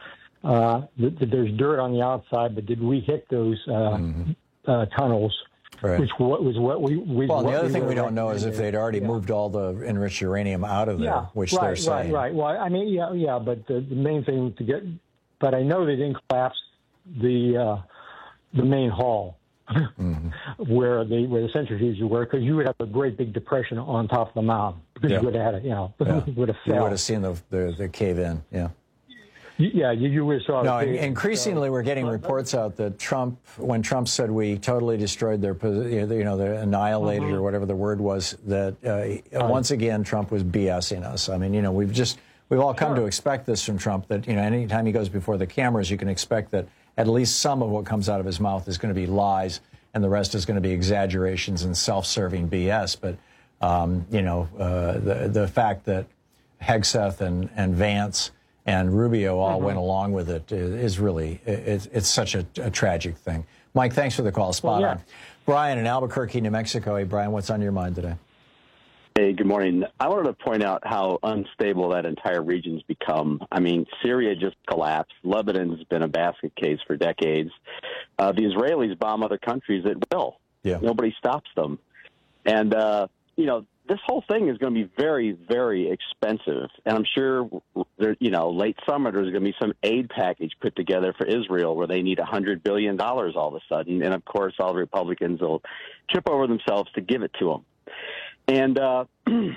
Uh, th- th- there's dirt on the outside, but did we hit those uh, mm-hmm. uh, tunnels?
Right.
Which what was what we. we
well,
what
the other
we
thing
were
we don't know is if they'd already
yeah.
moved all the enriched uranium out of there,
yeah,
which
right,
they're saying.
Right, right, Well, I mean, yeah, yeah, but the, the main thing to get, but I know they didn't collapse the uh, the main hall. Mm-hmm. where the where the centrifuges were, because you would have a great big depression on top of the mountain because
yeah.
you would have had it, you know,
yeah.
would have fell.
You would have seen the the, the cave in, yeah.
Yeah, you, you would have saw.
No,
the
increasingly
so,
we're getting reports out that Trump, when Trump said we totally destroyed their, you know, they annihilated mm-hmm. or whatever the word was, that uh, right. once again Trump was BSing us. I mean, you know, we've just we've all come sure. to expect this from Trump. That you know, anytime he goes before the cameras, you can expect that at least some of what comes out of his mouth is going to be lies, and the rest is going to be exaggerations and self-serving B S. But Um, you know, uh, the the fact that Hegseth and, and Vance and Rubio all mm-hmm. went along with it is really, it's, it's such a, a tragic thing. Mike, thanks for the call. Spot well, yeah. on. Brian in Albuquerque, New Mexico. Hey, Brian, what's on your mind today?
Hey, good morning. I wanted to point out how unstable that entire region's become. I mean, Syria just collapsed. Lebanon's been a basket case for decades. Uh, the Israelis bomb other countries at will.
Yeah.
Nobody stops them. And, uh, you know, this whole thing is going to be very, very expensive. And I'm sure, there, you know, late summer there's going to be some aid package put together for Israel where they need one hundred billion dollars all of a sudden. And, of course, all the Republicans will trip over themselves to give it to them. And, uh, you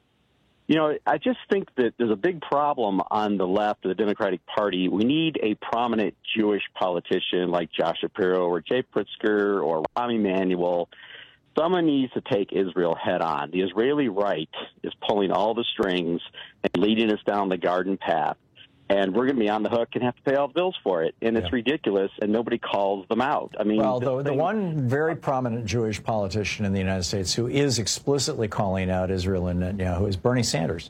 know, I just think that there's a big problem on the left of the Democratic Party. We need a prominent Jewish politician like Josh Shapiro or Jay Pritzker or Rahm Emanuel. Someone needs to take Israel head on. The Israeli right is pulling all the strings and leading us down the garden path. And we're going to be on the hook and have to pay all the bills for it. And it's yeah. ridiculous, and nobody calls them out. I mean,
well, the,
thing...
the one very prominent Jewish politician in the United States who is explicitly calling out Israel and Netanyahu is Bernie Sanders.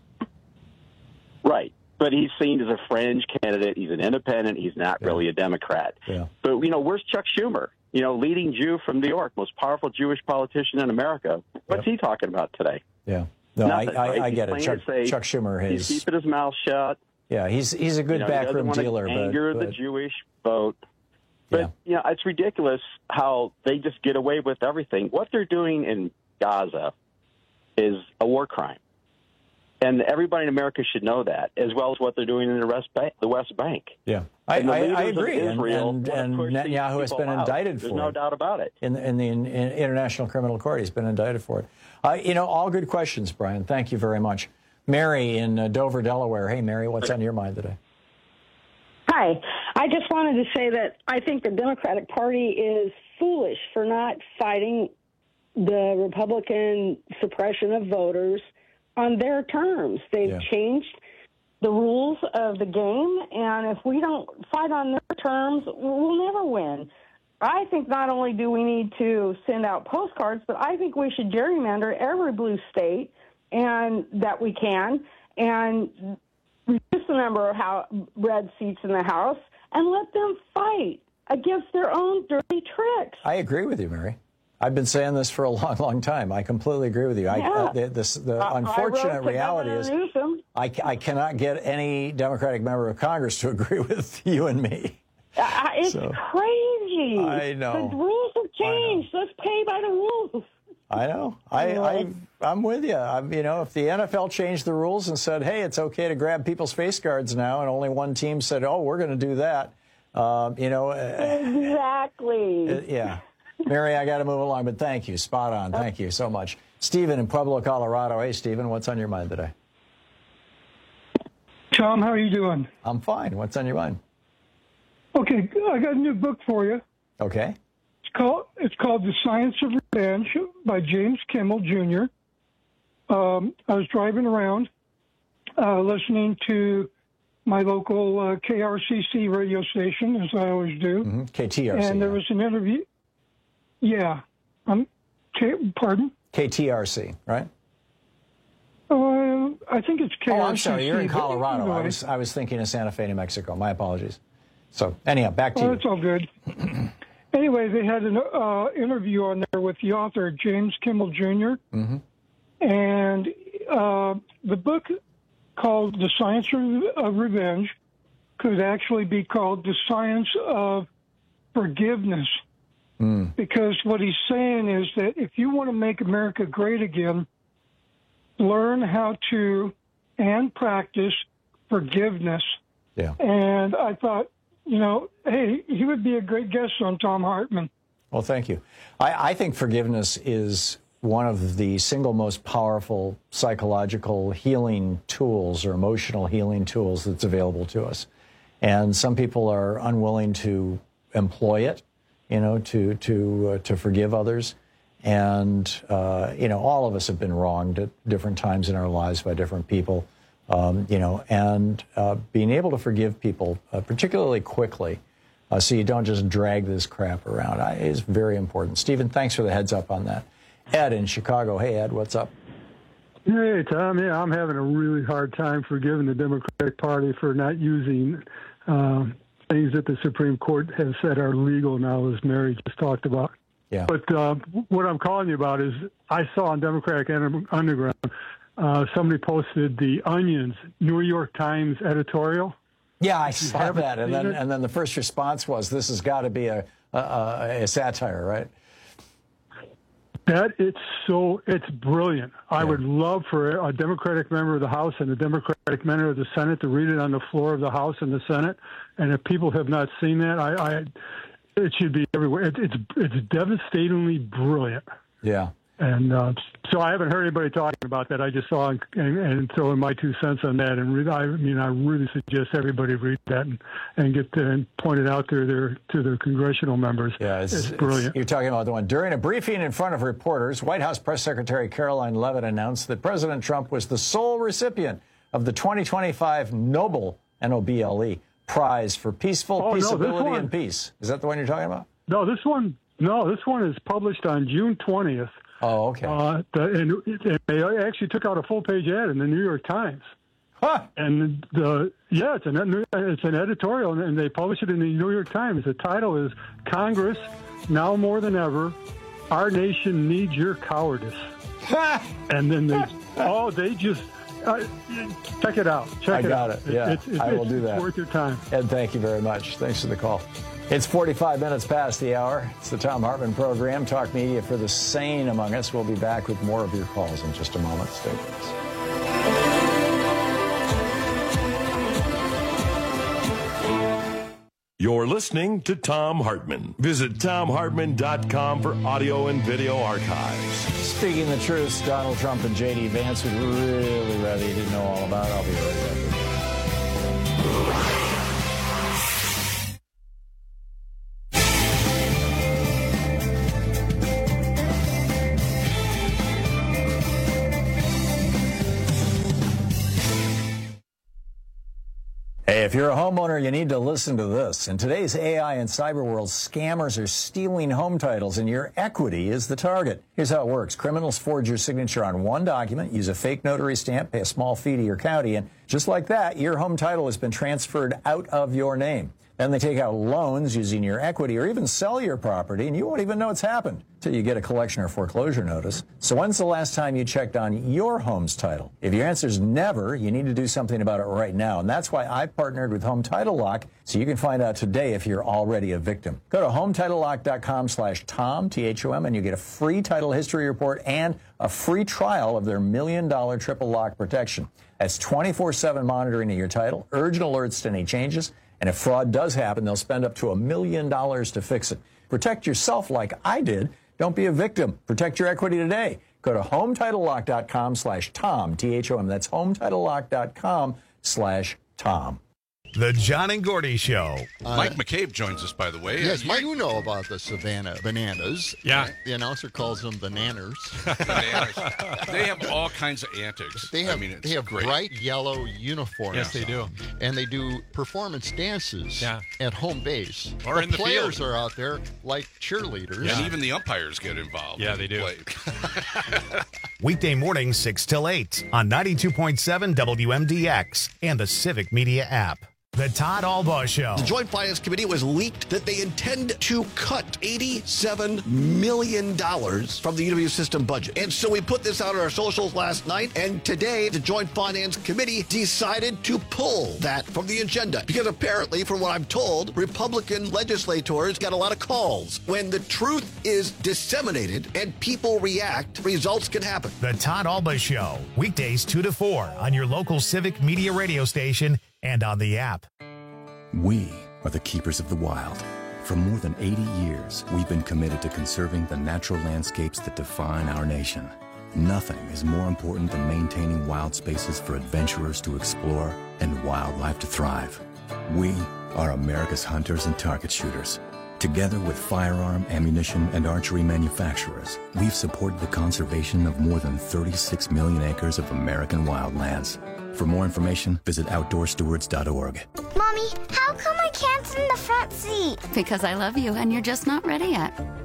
Right. But he's seen as a fringe candidate. He's an independent. He's not yeah. really a Democrat.
Yeah.
But, you know, where's Chuck Schumer? You know, leading Jew from New York, most powerful Jewish politician in America. What's yep. he talking about today?
Yeah. No,
Nothing,
I, I,
right?
I get it. Chuck,
say,
Chuck Schumer has...
He's keeping his mouth shut.
Yeah, he's he's a good
you know,
backroom dealer.
He doesn't want to anger
but, but,
the Jewish vote. But,
yeah.
you know, it's ridiculous how they just get away with everything. What they're doing in Gaza is a war crime. And everybody in America should know that, as well as what they're doing in the West Bank. The West Bank.
Yeah, I, I, I agree.
Israel
and and, and Netanyahu has been indicted
out.
for
There's no
it.
doubt about it.
In, in the in, in International Criminal Court, he's been indicted for it. Uh, you know, all good questions, Brian. Thank you very much. Mary in uh, Dover, Delaware. Hey, Mary, what's on your mind today?
Hi. I just wanted to say that I think the Democratic Party is foolish for not fighting the Republican suppression of voters on their terms. They've yeah. changed the rules of the game, and if we don't fight on their terms, we'll never win. I think not only do we need to send out postcards, but I think we should gerrymander every blue state and that we can, and reduce the number of how, red seats in the House, and let them fight against their own dirty tricks.
I agree with you, Mary. I've been saying this for a long, long time. I completely agree with you. I,
yeah.
uh, the, this, the
I,
unfortunate
I
reality is I, I cannot get any Democratic member of Congress to agree with you and me.
Uh, it's
so,
crazy.
I know.
The rules have changed. Let's play by the rules.
I know. I, I, I'm with you. I'm, you know, if the N F L changed the rules and said, hey, it's okay to grab people's face guards now, and only one team said, oh, we're going to do that, um, you know.
Exactly.
Uh, yeah. Mary, I got to move along, but thank you. Spot on. Thank you so much. Stephen in Pueblo, Colorado. Hey, Stephen, what's on your mind today?
Tom, how are you doing?
I'm fine. What's on your mind?
Okay, I got a new book for you.
Okay.
It's called It's called The Science of Revenge by James Kimmel, Junior Um, I was driving around uh, listening to my local uh, K R C C radio station, as I always do.
Mm-hmm. K T R C.
And there was an interview. Yeah. Um, K, pardon?
K T R C, right?
Uh, I think it's K R C C.
Oh, I'm sorry. You're in Colorado.
Anyway.
I was I was thinking of Santa Fe, New Mexico. My apologies. So, anyhow, back to
oh,
you.
It's all good. Anyway, they had an uh, interview on there with the author, James Kimmel, Junior
Mm-hmm.
And uh, the book called The Science of Revenge could actually be called The Science of Forgiveness.
Mm.
Because what he's saying is that if you want to make America great again, learn how to and practice forgiveness.
Yeah.
And I thought, you know, hey, he would be a great guest on Thom Hartmann.
Well, thank you. I, I think forgiveness is one of the single most powerful psychological healing tools or emotional healing tools that's available to us. And some people are unwilling to employ it, you know, to to uh, to forgive others. And, uh, you know, all of us have been wronged at different times in our lives by different people, um, you know, and uh, being able to forgive people, uh, particularly quickly, uh, so you don't just drag this crap around, I, is very important. Stephen, thanks for the heads up on that. Ed in Chicago. Hey, Ed, what's up?
Hey, Tom. Yeah, I'm having a really hard time forgiving the Democratic Party for not using uh, things that the Supreme Court has said are legal now, as Mary just talked about.
Yeah.
But uh, what I'm calling you about is I saw on Democratic Underground, uh, somebody posted the Onion's New York Times editorial.
Yeah, I saw that, and then
it?
and then the first response was, "This has got to be a, a a satire, right?"
That it's so it's brilliant. I yeah. would love for a Democratic member of the House and a Democratic member of the Senate to read it on the floor of the House and the Senate. And if people have not seen that, I, I it should be everywhere. It, it's it's devastatingly brilliant.
Yeah.
And uh, so I haven't heard anybody talking about that. I just saw and, and, and throwing my two cents on that. And re- I mean, I really suggest everybody read that and, and get the, and point it out to their to their congressional members.
Yeah, it's,
it's brilliant.
It's, you're talking about the one during a briefing in front of reporters. White House Press Secretary Caroline Leavitt announced that President Trump was the sole recipient of the twenty twenty-five Nobel N O B L E Prize for Peaceful
oh,
Peaceability
no,
and Peace. Is that the one you're talking about?
No, this one. No, this one is published on June twentieth.
Oh, okay.
Uh, the, and, and they actually took out a full-page ad in the New York Times.
Huh.
And the yeah, it's an it's an editorial, and they publish it in the New York Times. The title is "Congress, Now More Than Ever, Our Nation Needs Your Cowardice." And then they oh, they just uh, check it out. Check
I
it
got
out.
it. Yeah,
it's, it's,
I will
it's,
do that.
It's worth your time.
Ed, thank you very much. Thanks for the call. It's forty-five minutes past the hour. It's the Thom Hartmann program, Talk Media for the sane among us. We'll be back with more of your calls in just a moment. Stay with us.
You're listening to Thom Hartmann. Visit Thom Hartmann dot com for audio and video archives.
Speaking the truth, Donald Trump and J D Vance would really rather you didn't know all about it. I'll be right back. Hey, if you're a homeowner, you need to listen to this. In today's A I and cyber world, scammers are stealing home titles, and your equity is the target. Here's how it works. Criminals forge your signature on one document, use a fake notary stamp, pay a small fee to your county, and just like that, your home title has been transferred out of your name. Then they take out loans using your equity or even sell your property, and you won't even know it's happened until you get a collection or foreclosure notice. So when's the last time you checked on your home's title? If your answer is never, you need to do something about it right now. And that's why I've partnered with Home Title Lock, so you can find out today if you're already a victim. Go to home title lock dot com slash Tom, T H O M, and you get a free title history report and a free trial of their million dollar triple lock protection. That's twenty-four seven monitoring of your title, urgent alerts to any changes, and if fraud does happen, they'll spend up to a million dollars to fix it. Protect yourself like I did. Don't be a victim. Protect your equity today. Go to home title lock dot com slash Tom, T H O M. That's home title lock dot com slash Tom.
The John and Gordy Show.
Uh, Mike McCabe joins us, by the way.
Yes, Mike, you know about the Savannah bananas.
Yeah.
The announcer calls them bananas.
Bananas. They have all kinds of antics.
They have,
I mean, it's
they have
great.
bright yellow uniforms.
Yes, they do.
And they do performance dances
yeah.
at home base.
Or
the
in the
players
field.
are out there like cheerleaders.
And even the umpires get involved.
Yeah, they do.
Weekday morning, six till eight on ninety-two point seven W M D X and the Civic Media app. The Todd Albaugh Show.
The Joint Finance Committee was leaked that they intend to cut eighty-seven million dollars from the U W system budget. And so we put this out on our socials last night, and today the Joint Finance Committee decided to pull that from the agenda. Because apparently, from what I'm told, Republican legislators got a lot of calls. When the truth is disseminated and people react, results can happen.
The Todd Albaugh Show. Weekdays two to four on your local Civic Media radio station and on the app.
We are the keepers of the wild. For more than eighty years, we've been committed to conserving the natural landscapes that define our nation. Nothing is more important than maintaining wild spaces for adventurers to explore and wildlife to thrive. We are America's hunters and target shooters. Together with firearm, ammunition, and archery manufacturers, we've supported the conservation of more than thirty-six million acres of American wildlands. For more information, visit outdoor stewards dot org.
Mommy, how come I can't sit in the front seat?
Because I love you and you're just not ready yet.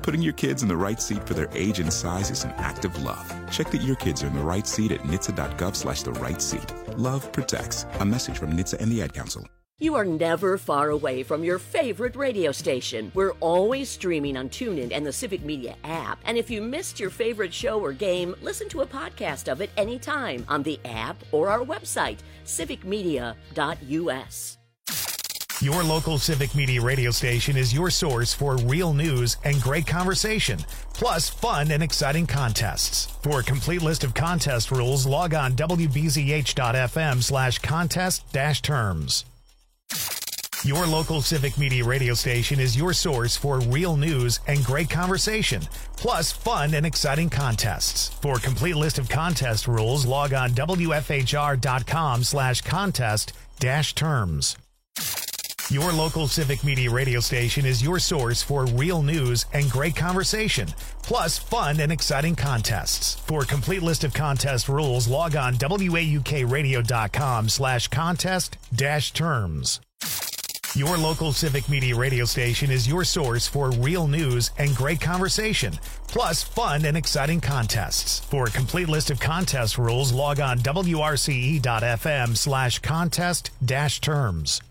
Putting your kids in the right seat for their age and size is an act of love. Check that your kids are in the right seat at N H T S A dot gov slash the right seat. Love protects. A message from N H T S A and the Ad Council.
You are never far away from your favorite radio station. We're always streaming on TuneIn and the Civic Media app. And if you missed your favorite show or game, listen to a podcast of it anytime on the app or our website, civic media dot u s.
Your local Civic Media radio station is your source for real news and great conversation, plus fun and exciting contests. For a complete list of contest rules, log on w b z h dot f m slash contest dash terms. Your local Civic Media radio station is your source for real news and great conversation, plus fun and exciting contests. For a complete list of contest rules, log on w f h r dot com slash contest dash terms. Your local Civic Media radio station is your source for real news and great conversation, plus fun and exciting contests. For a complete list of contest rules, log on w a u k radio dot com slash contest dash terms. Your local Civic Media radio station is your source for real news and great conversation, plus fun and exciting contests. For a complete list of contest rules, log on w r c e dot f m slash contest dash terms.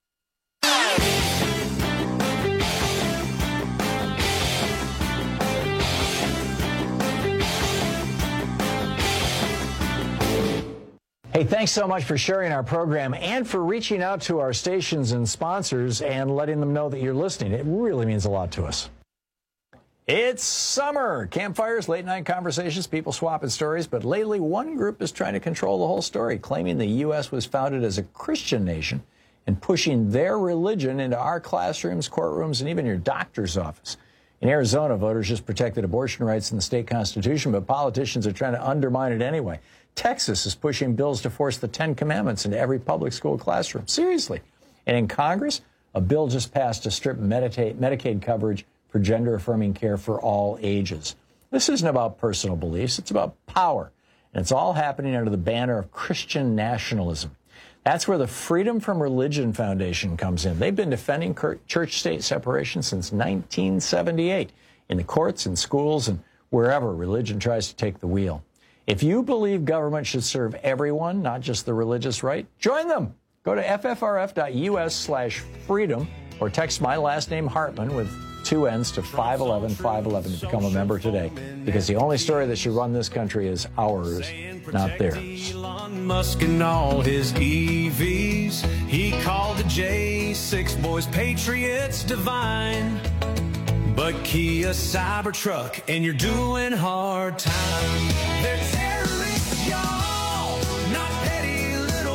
Hey, thanks so much for sharing our program and for reaching out to our stations and sponsors and letting them know that you're listening. It really means a lot to us. It's summer. Campfires, late night conversations, people swapping stories. But lately, one group is trying to control the whole story, claiming the U S was founded as a Christian nation and pushing their religion into our classrooms, courtrooms, and even your doctor's office. In Arizona, voters just protected abortion rights in the state constitution, but politicians are trying to undermine it anyway. Texas is pushing bills to force the Ten Commandments into every public school classroom. Seriously. And in Congress, a bill just passed to strip Medicaid, Medicaid coverage for gender-affirming care for all ages. This isn't about personal beliefs. It's about power. And it's all happening under the banner of Christian nationalism. That's where the Freedom from Religion Foundation comes in. They've been defending church-state separation since nineteen seventy-eight in the courts and schools and wherever religion tries to take the wheel. If you believe government should serve everyone, not just the religious right, join them. Go to f f r f dot u s slash freedom or text my last name Hartman with two N's to five eleven five eleven to become a member today, because the only story that should run this country is ours, not theirs.
Elon Musk and all his E Vs. He called the J six boys Patriots divine. But Kia Cybertruck and you're doing hard time. They're terrorists, y'all, not petty little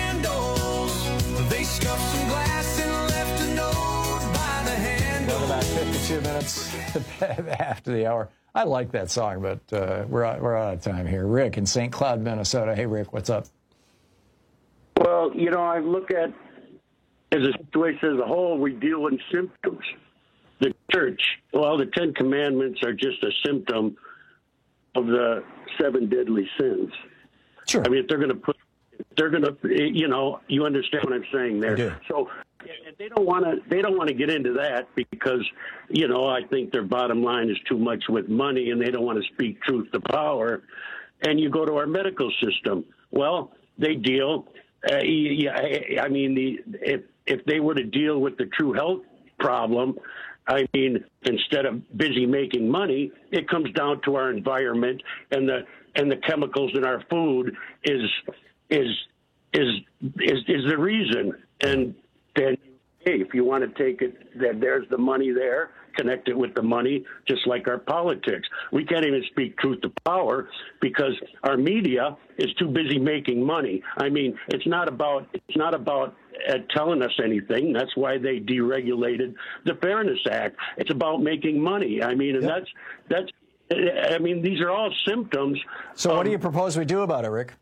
vandals. They scuffed some glass and left a note by the handle.
Well, about fifty-two minutes after the hour. I like that song, but uh, we're, out, we're out of time here. Rick in Saint Cloud, Minnesota. Hey, Rick, what's up?
Well, you know, I look at, as a situation as a whole, we deal in symptoms. The church, well, the Ten Commandments are just a symptom of the seven deadly sins.
Sure.
I mean, if they're going to put, they're going to, you know, you understand what I'm saying there.
I do.
So they don't want to, they don't want to get into that because, you know, I think their bottom line is too much with money and they don't want to speak truth to power. And you go to our medical system. Well, they deal, uh, yeah, I mean, the, if, if they were to deal with the true health problem, I mean, instead of busy making money, it comes down to our environment and the and the chemicals in our food is is is is, is the reason. And then, hey, if you want to take it, that there's the money there. Connect it with the money, just like our politics. We can't even speak truth to power because our media is too busy making money. I mean, it's not about it's not about uh, telling us anything. That's why they deregulated the Fairness Act. It's about making money. I mean, and yep. that's that's. I mean, these are all symptoms.
So,
of,
what do you propose we do about it, Rick?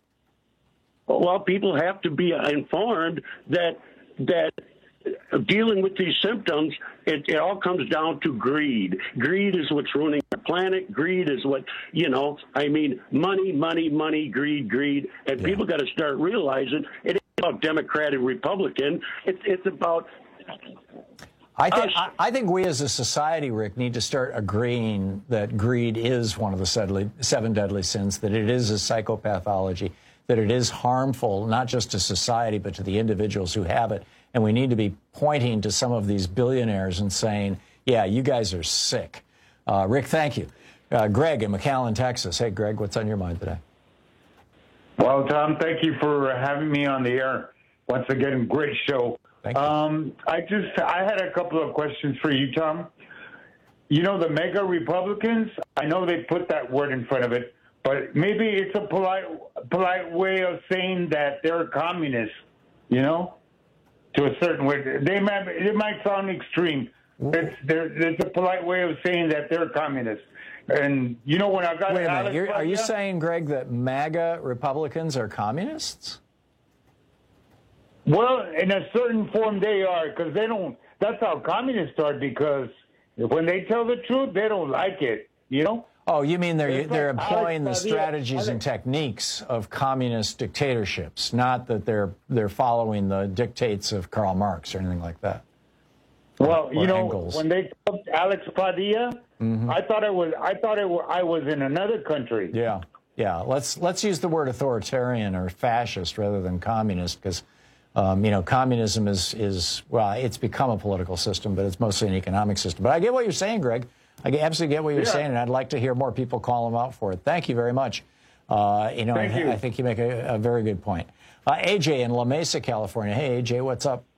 Well, people have to be informed that that. Dealing with these symptoms, it, it all comes down to greed. Greed is what's ruining our planet. Greed is what, you know, I mean, money, money, money, greed, greed. And yeah. people got to start realizing it ain't about Democrat and Republican. It's, it's about...
I think I, I think we as a society, Rick, need to start agreeing that greed is one of the seven, seven deadly sins, that it is a psychopathology, that it is harmful not just to society but to the individuals who have it. And we need to be pointing to some of these billionaires and saying, yeah, you guys are sick. Uh, Rick, thank you. Uh, Greg in McAllen, Texas. Hey, Greg, what's on your mind today?
Well, Tom, thank you for having me on the air. Once again, great show.
Thank you.
Um, I just, I had a couple of questions for you, Tom. You know, the mega Republicans, I know they put that word in front of it, but maybe it's a polite, polite way of saying that they're communists, you know, to a certain way. They might, it might sound extreme. It's, it's a polite way of saying that they're communists. And, you know, when I got
Wait a minute.
Alex
You're, are you
Padilla,
saying, Greg, that MAGA Republicans are communists?
Well, in a certain form they are, because they don't, that's how communists are, because when they tell the truth, they don't like it, you know?
Oh, you mean they're
It's
they're
like
employing the
Alex Padilla.
strategies and techniques of communist dictatorships, not that they're they're following the dictates of Karl Marx or anything like that.
Well,
Or
you know,
Engels.
when they took Alex Padilla,
Mhm.
I thought it was, I thought it was, I was in another country.
Yeah, yeah. Let's let's use the word authoritarian or fascist rather than communist, because um, you know, communism is is well, it's become a political system, but it's mostly an economic system. But I get what you're saying, Greg. I absolutely get what you're
Yeah.
saying, and I'd like to hear more people call them out for it. Thank you very much. Uh, you know,
Thank
I,
you.
I think you make a, a very good point. Uh, A J in La Mesa, California. Hey, A J, what's up?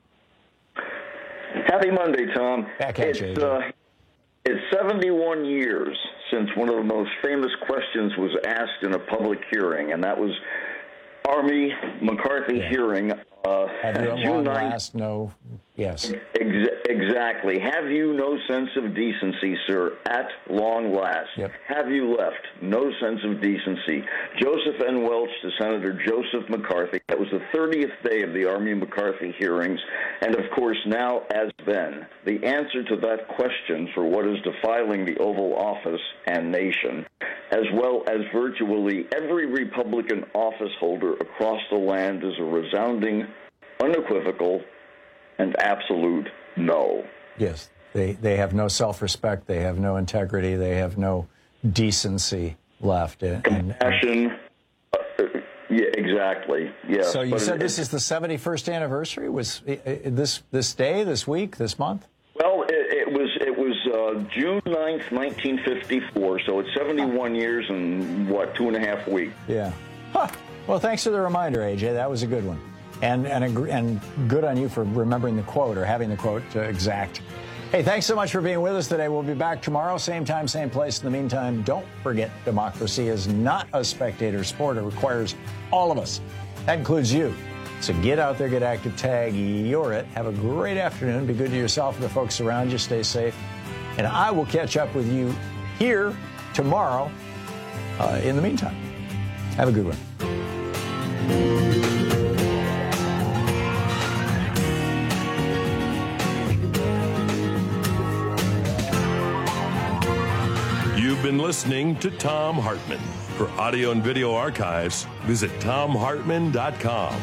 Happy Monday, Tom.
Back at
it's,
you, A J.
uh, it's seventy-one years since one of the most famous questions was asked in a public hearing, and that was Army McCarthy
Yeah.
hearing. Uh,
Have you at
June
long
ninth.
last? No. Yes.
Ex- exactly. Have you no sense of decency, sir, at long last?
Yep.
Have you left no sense of decency? Joseph N. Welch to Senator Joseph McCarthy. That was the thirtieth day of the Army McCarthy hearings. And, of course, now as then, the answer to that question for what is defiling the Oval Office and nation, as well as virtually every Republican office holder across the land, is a resounding, unequivocal, and absolute no.
Yes. They they have no self-respect. They have no integrity. They have no decency left. And, and,
Compassion. Uh, yeah, exactly. Yeah.
so you
But
said
it-
this is the seventy-first anniversary? Was uh, uh, this this day, this week, this month?
Well, it, it was it was uh, June ninth, nineteen fifty-four. So it's seventy-one years and what, two and a half weeks.
Yeah. Huh. Well, thanks for the reminder, A J. That was a good one. And and a, and good on you for remembering the quote or having the quote uh, exact. Hey, thanks so much for being with us today. We'll be back tomorrow, same time, same place. In the meantime, don't forget, democracy is not a spectator sport. It requires all of us. That includes you. So get out there, get active, tag, you're it. Have a great afternoon. Be good to yourself and the folks around you. Stay safe. And I will catch up with you here tomorrow. Uh, in the meantime, have a good one.
You've been listening to Tom Hartman. For audio and video archives, visit tom hartman dot com.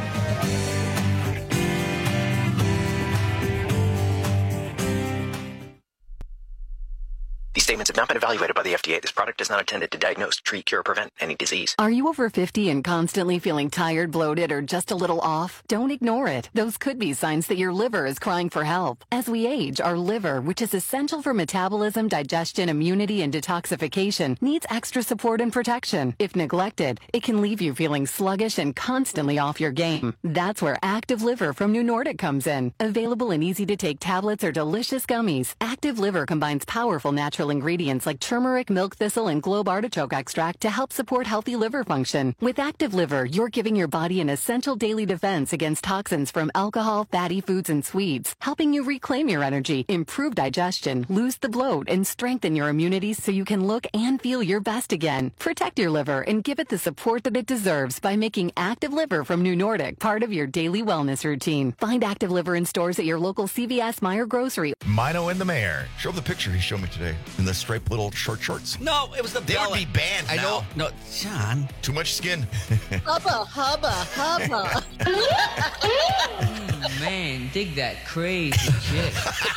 These statements have not been evaluated by the F D A. This product is not intended to diagnose, treat, cure, or prevent any disease.
Are you over fifty and constantly feeling tired, bloated, or just a little off? Don't ignore it. Those could be signs that your liver is crying for help. As we age, our liver, which is essential for metabolism, digestion, immunity, and detoxification, needs extra support and protection. If neglected, it can leave you feeling sluggish and constantly off your game. That's where Active Liver from New Nordic comes in. Available in easy-to-take tablets or delicious gummies, Active Liver combines powerful natural ingredients like turmeric, milk thistle, and globe artichoke extract to help support healthy liver function. With Active Liver, you're giving your body an essential daily defense against toxins from alcohol, fatty foods, and sweets, helping you reclaim your energy, improve digestion, lose the bloat, and strengthen your immunity so you can look and feel your best again. Protect your liver and give it the support that it deserves by making Active Liver from New Nordic part of your daily wellness routine. Find Active Liver in stores at your local C V S, Meyer Grocery.
Mino and the Mayor. Show the picture he showed me today in the striped little short shorts.
No, it was the
They
belly.
would be banned
I
now.
know. No, John.
Too much skin.
Hubba, hubba, hubba.
man, dig that crazy chick.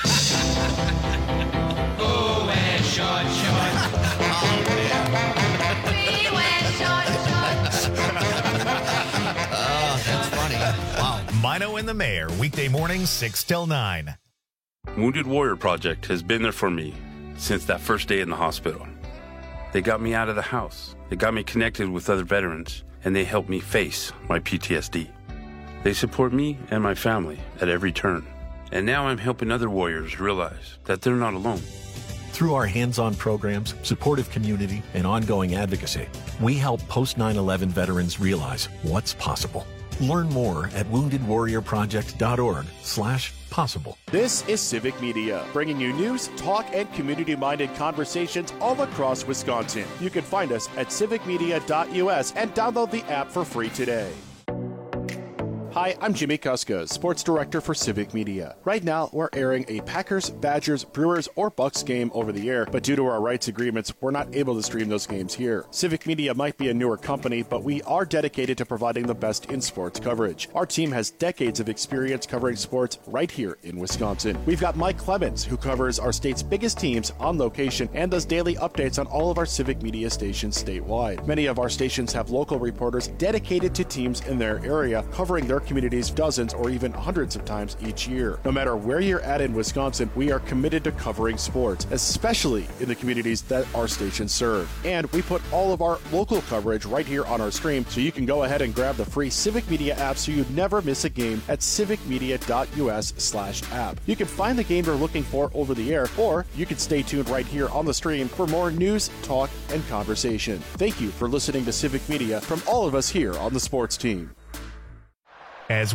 Oh, wear short shorts. We wear short shorts.
Oh, that's funny. Wow. Mino and the Mayor, weekday mornings, six till nine.
Wounded Warrior Project has been there for me since that first day in the hospital. They got me out of the house. They got me connected with other veterans, and they helped me face my P T S D. They support me and my family at every turn. And now I'm helping other warriors realize that they're not alone.
Through our hands-on programs, supportive community, and ongoing advocacy, we help post nine eleven veterans realize what's possible. Learn more at wounded warrior project dot org slash possible.
This is Civic Media, bringing you news, talk, and community-minded conversations all across Wisconsin. You can find us at civic media dot U S and download the app for free today. Hi, I'm Jimmy Kuska, Sports Director for Civic Media. Right now, we're airing a Packers, Badgers, Brewers, or Bucks game over the air, but due to our rights agreements, we're not able to stream those games here. Civic Media might be a newer company, but we are dedicated to providing the best in sports coverage. Our team has decades of experience covering sports right here in Wisconsin. We've got Mike Clemens, who covers our state's biggest teams on location and does daily updates on all of our Civic Media stations statewide. Many of our stations have local reporters dedicated to teams in their area, covering their communities dozens or even hundreds of times each year. No matter where you're at in Wisconsin, we are committed to covering sports, especially in the communities that our stations serve. And we put all of our local coverage right here on our stream, so you can go ahead and grab the free Civic Media app so you never miss a game at civic media dot U S slash app. You can find the game you're looking for over the air, or you can stay tuned right here on the stream for more news, talk, and conversation. Thank you for listening to Civic Media from all of us here on the sports team.
As